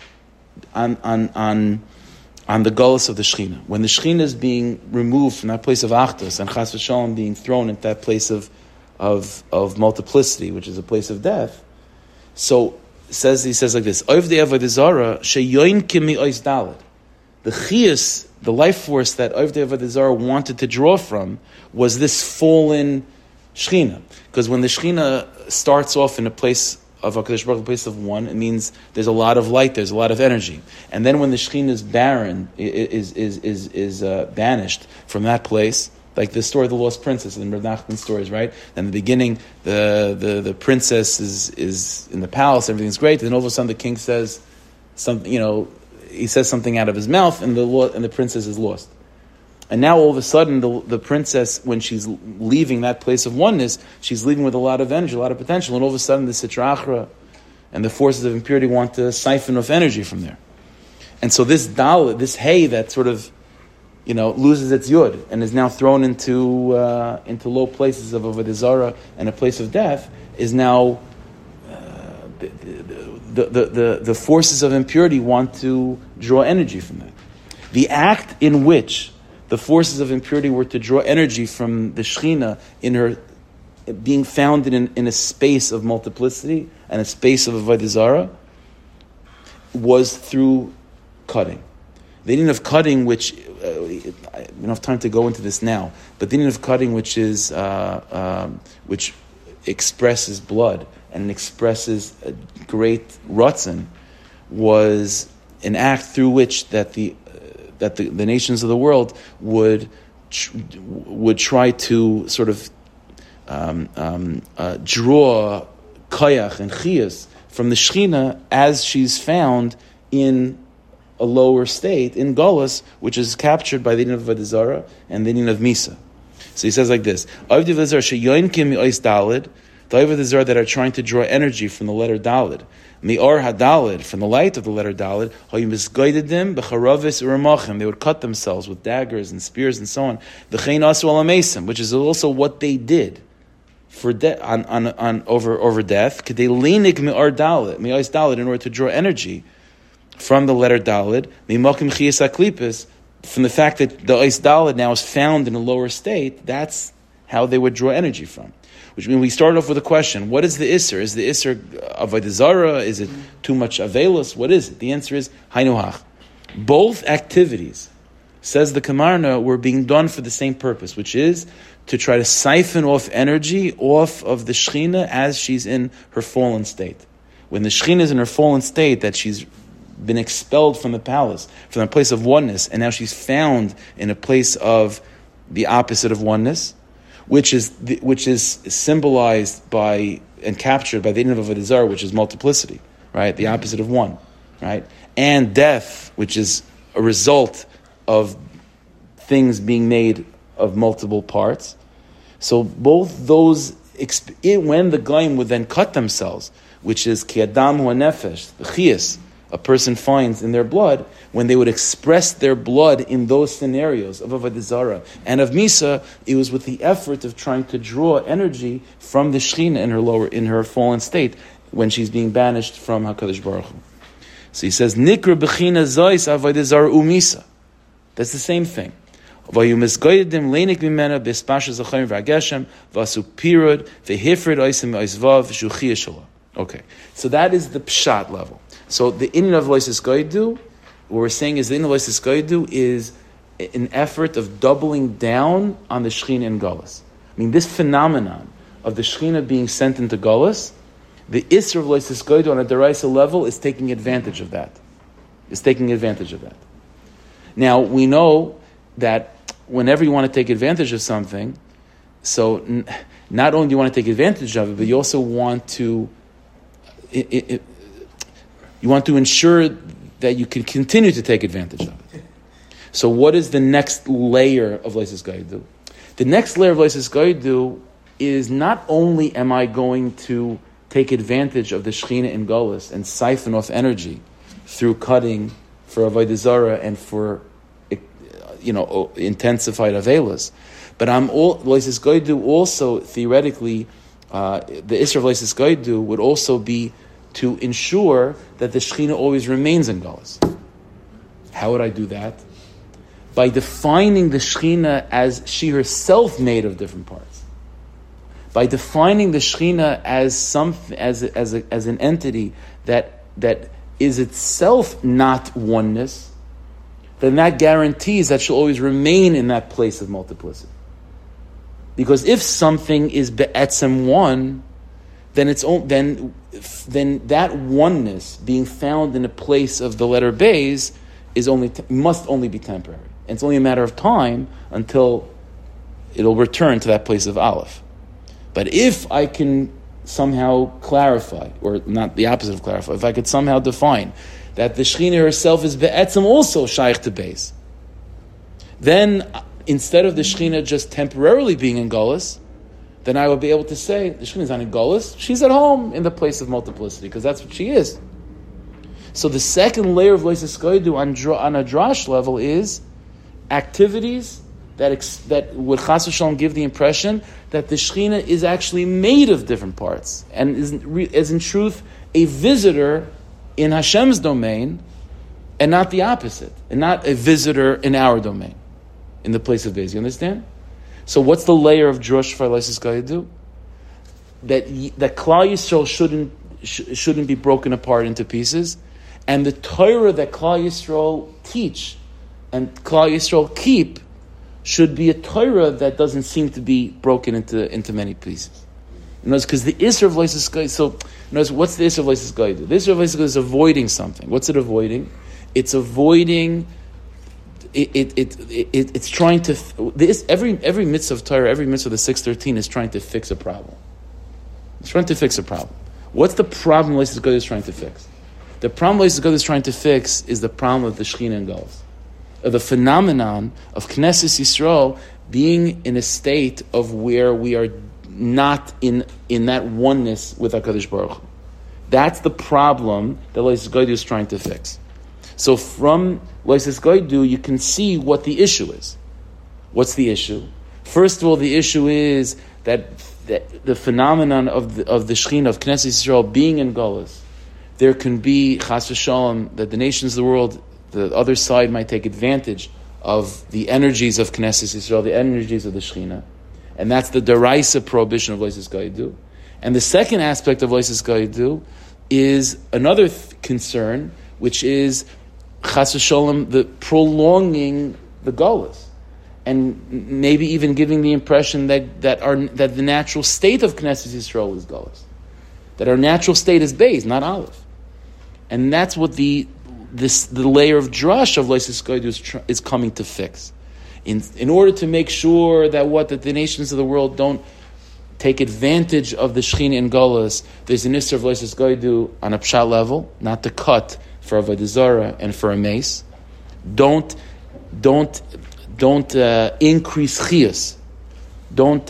on the Galus of the Shechina. When the Shechina is being removed from that place of Achdus and Chas v'Shalom being thrown into that place of multiplicity, which is a place of death, so he says like this, Oivdei Avodah Zarah sheyoin ki mi'os daled. The chiyus the life force that Ovdei Avodah Zarah wanted to draw from was this fallen Shechina. Because when the Shechina starts off in a place of HaKadosh Baruch Hu, a place of one, it means there's a lot of light, there's a lot of energy. And then when the Shechina is barren, is banished from that place, like the story of the lost princess in Rav Nachman's stories, right? In the beginning, the princess is in the palace, everything's great, and then all of a sudden the king says something, he says something out of his mouth, and the princess is lost. And now all of a sudden, the princess, when she's leaving that place of oneness, she's leaving with a lot of energy, a lot of potential, and all of a sudden the Sitra Achra and the forces of impurity want to siphon off energy from there. And so this Dalet, this hay that sort of loses its yud and is now thrown into low places of Avodah Zarah and a place of death, is now the forces of impurity want to draw energy from that. The act in which the forces of impurity were to draw energy from the Shechina in her being founded in a space of multiplicity and a space of Avodah Zarah was through cutting. The din of cutting, which we don't have time to go into this now, but the din of cutting, which expresses blood and expresses a great ratzon, was an act through which that the nations of the world would try to sort of draw koyach and chiyas from the Shechina as she's found in a lower state, in Golus, which is captured by the din of Avodah Zarah and the din of Misa. So he says like this: Ovdei Avodah Zarah sheyoinkim mi'os dalid, the Avodah Zarah that are trying to draw energy from the letter dalid, mi'or hadalid, from the light of the letter dalid, hoyu misguidedim b'charavis u'ramachim, they would cut themselves with daggers and spears and so on. V'chein asu al hamesim, which is also what they did for over death. Kedei linik mi'or dalid, mi'os dalid, in order to draw energy from the letter Dalid, mimakim chiyas aklipis, from the fact that the Ois Dalid now is found in a lower state. That's how they would draw energy from. Which means we start off with a question: what is the Isser? Is the Isser Avodah Zarah? Is it too much Avelus? What is it? The answer is Hainuhach. Both activities, says the Kamarna, were being done for the same purpose, which is to try to siphon off energy off of the Shechina as she's in her fallen state. When the Shechina is in her fallen state, that she's been expelled from the palace, from the place of oneness, and now she's found in a place of the opposite of oneness, which is symbolized by and captured by the din of Avodah Zarah, which is multiplicity, right? The opposite of one, right? And death, which is a result of things being made of multiple parts. So both those, when the Goyim would then cut themselves, which is ki adam hu nefesh, the chiyas, a person finds in their blood, when they would express their blood in those scenarios of Avodah Zarah and of Misa, it was with the effort of trying to draw energy from the Shechina in her fallen state when she's being banished from HaKadosh Baruch Hu. So he says, Nikra b'china zois Avodah Zarah u'Misa. That's the same thing. Vayu misgoyedim leinik mimena b'espasha zachayim v'ageshem v'asu pirud v'hifrid oisim oisvav v'shuchiyah shalom. Okay, so that is the pshat level. So the inyan of Loisis Goydu, what we're saying is the inyan of Loisis Goydu is an effort of doubling down on the Shechina in Golus. I mean, this phenomenon of the Shechina being sent into Golus, the Isra of Loisis Goydu on a Deraisa level is taking advantage of that. Now, we know that whenever you want to take advantage of something, so not only do you want to take advantage of it, but you also want to you want to ensure that you can continue to take advantage of it. So what is the next layer of Leisis Goydu? The next layer of Leisis Goydu is not only am I going to take advantage of the Shechina in Golus and siphon off energy through cutting for Avodah Zarah and for intensified Avelas, but Leisis Goydu also theoretically, the Isra of Leisis Goydu would also be to ensure that the Shechina always remains in Golus. How would I do that? By defining the Shechina as she herself made of different parts. By defining the Shechina as as an entity that is itself not oneness, then that guarantees that she'll always remain in that place of multiplicity. Because if something is be'etzem one, then then that oneness being found in a place of the letter Beis must only be temporary. And it's only a matter of time until it'll return to that place of Aleph. But if I can somehow clarify, or not the opposite of clarify, if I could somehow define that the Shekhinah herself is be'etzem also shaykh to Beis, then instead of the Shekhinah just temporarily being in Golus, then I would be able to say, the Shekhinah is not in Golus, she's at home in the place of multiplicity, because that's what she is. So the second layer of Loises Goydu on a drash level is activities that would Chas v'Shalom give the impression that the Shekhinah is actually made of different parts, and is in truth a visitor in Hashem's domain, and not the opposite, and not a visitor in our domain, in the place of Beis. You understand? So what's the layer of drush for Loises Goydu? That Klal Yisrael shouldn't be broken apart into pieces, and the Torah that Klal Yisrael teach and Klal Yisrael keep should be a Torah that doesn't seem to be broken into many pieces. Because the Isra of Loises Goydu. So, what's the Isra of Loises Goydu? The Isra of Loises Goydu is avoiding something. What's it avoiding? It's avoiding. It's trying to. Every mitzvah of Torah, every mitzvah of the 613 is trying to fix a problem. It's trying to fix a problem. What's the problem Loises Goydu is trying to fix? The problem Loises Goydu is trying to fix is the problem of the Shekhinah and Golus, of the phenomenon of Knesset Yisrael being in a state of where we are not in that oneness with HaKadosh Baruch Hu. That's the problem that Loises Goydu is trying to fix. So from Loises Goydu, you can see what the issue is. What's the issue? First of all, the issue is that the phenomenon of the Shekhinah, of Knesset Yisrael being in Golus, there can be, Chas v'Shalom, that the nations of the world, the other side might take advantage of the energies of Knesset Yisrael, the energies of the Shekhinah. And that's the deraisa prohibition of Loises Goydu. And the second aspect of Loises Goydu is another concern, which is Chas v'Shalom, the prolonging the Golus, and maybe even giving the impression that the natural state of Knesset Yisrael is Golus, that our natural state is Beis, not Aleph, and that's what the layer of drush of Loises Goydu is coming to fix, in order to make sure that the nations of the world don't take advantage of the Shekhinah and Golus. There's an issur of Loises Goydu on a pshat level, not to cut for Avodah Zarah and for a mace. Don't increase chiyus. Don't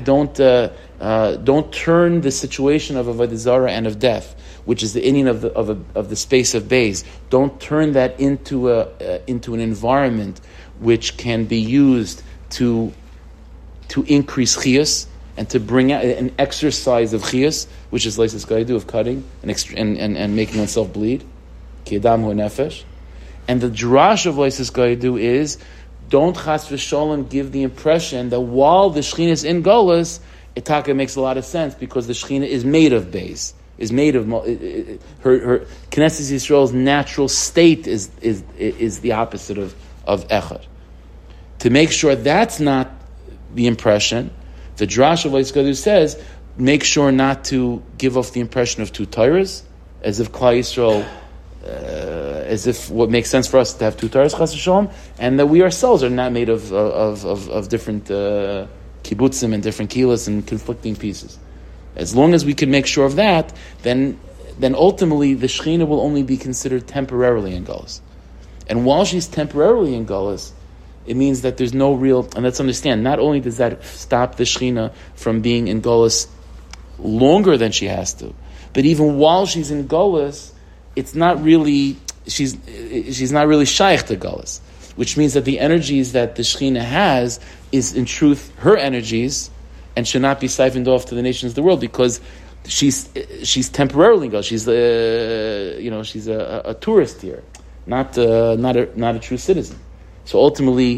turn the situation of Avodah Zarah and of death, which is the inyan of the space of Beis. Don't turn that into an environment which can be used to increase chiyus and to bring out an exercise of chiyus, which is Loises Goydu, of cutting and making oneself bleed. Ki adam hu nefesh. And the drash of Loises Goydu is, don't Chas v'Shalom give the impression that while the Shekhinah is in Golus, Itaka makes a lot of sense because the Shekhinah is made of Beis, is made of her Knesset Yisrael's natural state is the opposite of Echad. To make sure that's not the impression, the drash of Loises Goydu says, make sure not to give off the impression of two Torahs, as if Klal Yisrael, as if what makes sense for us to have two Torahs, Chas v'Shalom, and that we ourselves are not made of different kibbutzim and different kilas and conflicting pieces. As long as we can make sure of that, then ultimately the Shekhinah will only be considered temporarily in Golus. And while she's temporarily in Golus, it means that there's no real, and let's understand, not only does that stop the Shekhinah from being in Golus longer than she has to, but even while she's in Golus, it's not really, she's not really shaykh to Golus, which means that the energies that the Shekhinah has is in truth her energies and should not be siphoned off to the nations of the world because she's temporarily in Golus. She's a tourist here, not a true citizen. So ultimately,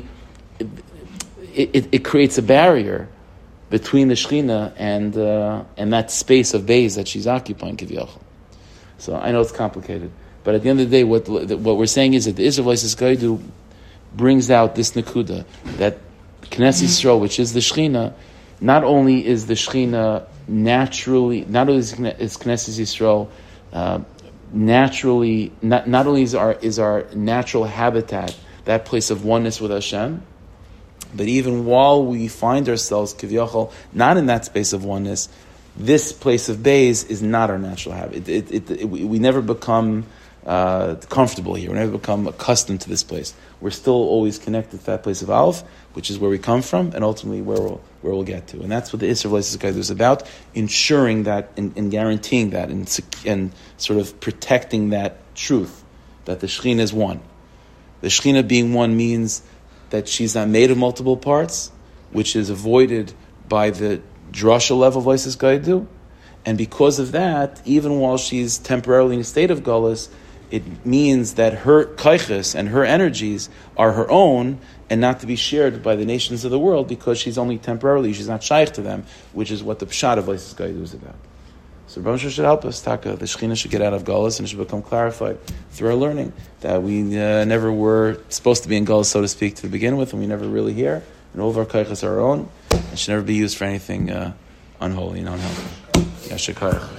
it creates a barrier between the Shekhinah and that space of Beis that she's occupying, Kiviyachol. So I know it's complicated, but at the end of the day, what we're saying is that the Isra of Loises Goydu brings out this Nakuda, that Knesset Yisrael, which is the Shechina, not only is the Shechina naturally, not only is Knesset Yisrael naturally, not only is our natural habitat, that place of oneness with Hashem, but even while we find ourselves, Kivyochel, not in that space of oneness, this place of Beis is not our natural habitat. We never become comfortable here. We never become accustomed to this place. We're still always connected to that place of Aleph, which is where we come from, and ultimately where we'll get to. And that's what the Isser of Leisus Gaidu is about, ensuring that and guaranteeing that and sort of protecting that truth, that the Shekhinah is one. The Shekhinah being one means that she's not made of multiple parts, which is avoided by the drasha level of Leisus Gaidu. And because of that, even while she's temporarily in a state of Gullus, it means that her kaiches and her energies are her own and not to be shared by the nations of the world, because she's only temporarily, she's not shaykh to them, which is what the pshat of Leisus Gaidu is about. So Rebbe Moshe should help us, Taka. The Shekhinah should get out of Gullus and it should become clarified through our learning that we never were supposed to be in Gullus, so to speak, to begin with, and we never really here. And all of our kaiches are our own and should never be used for anything unholy and unhealthy. Yashikar.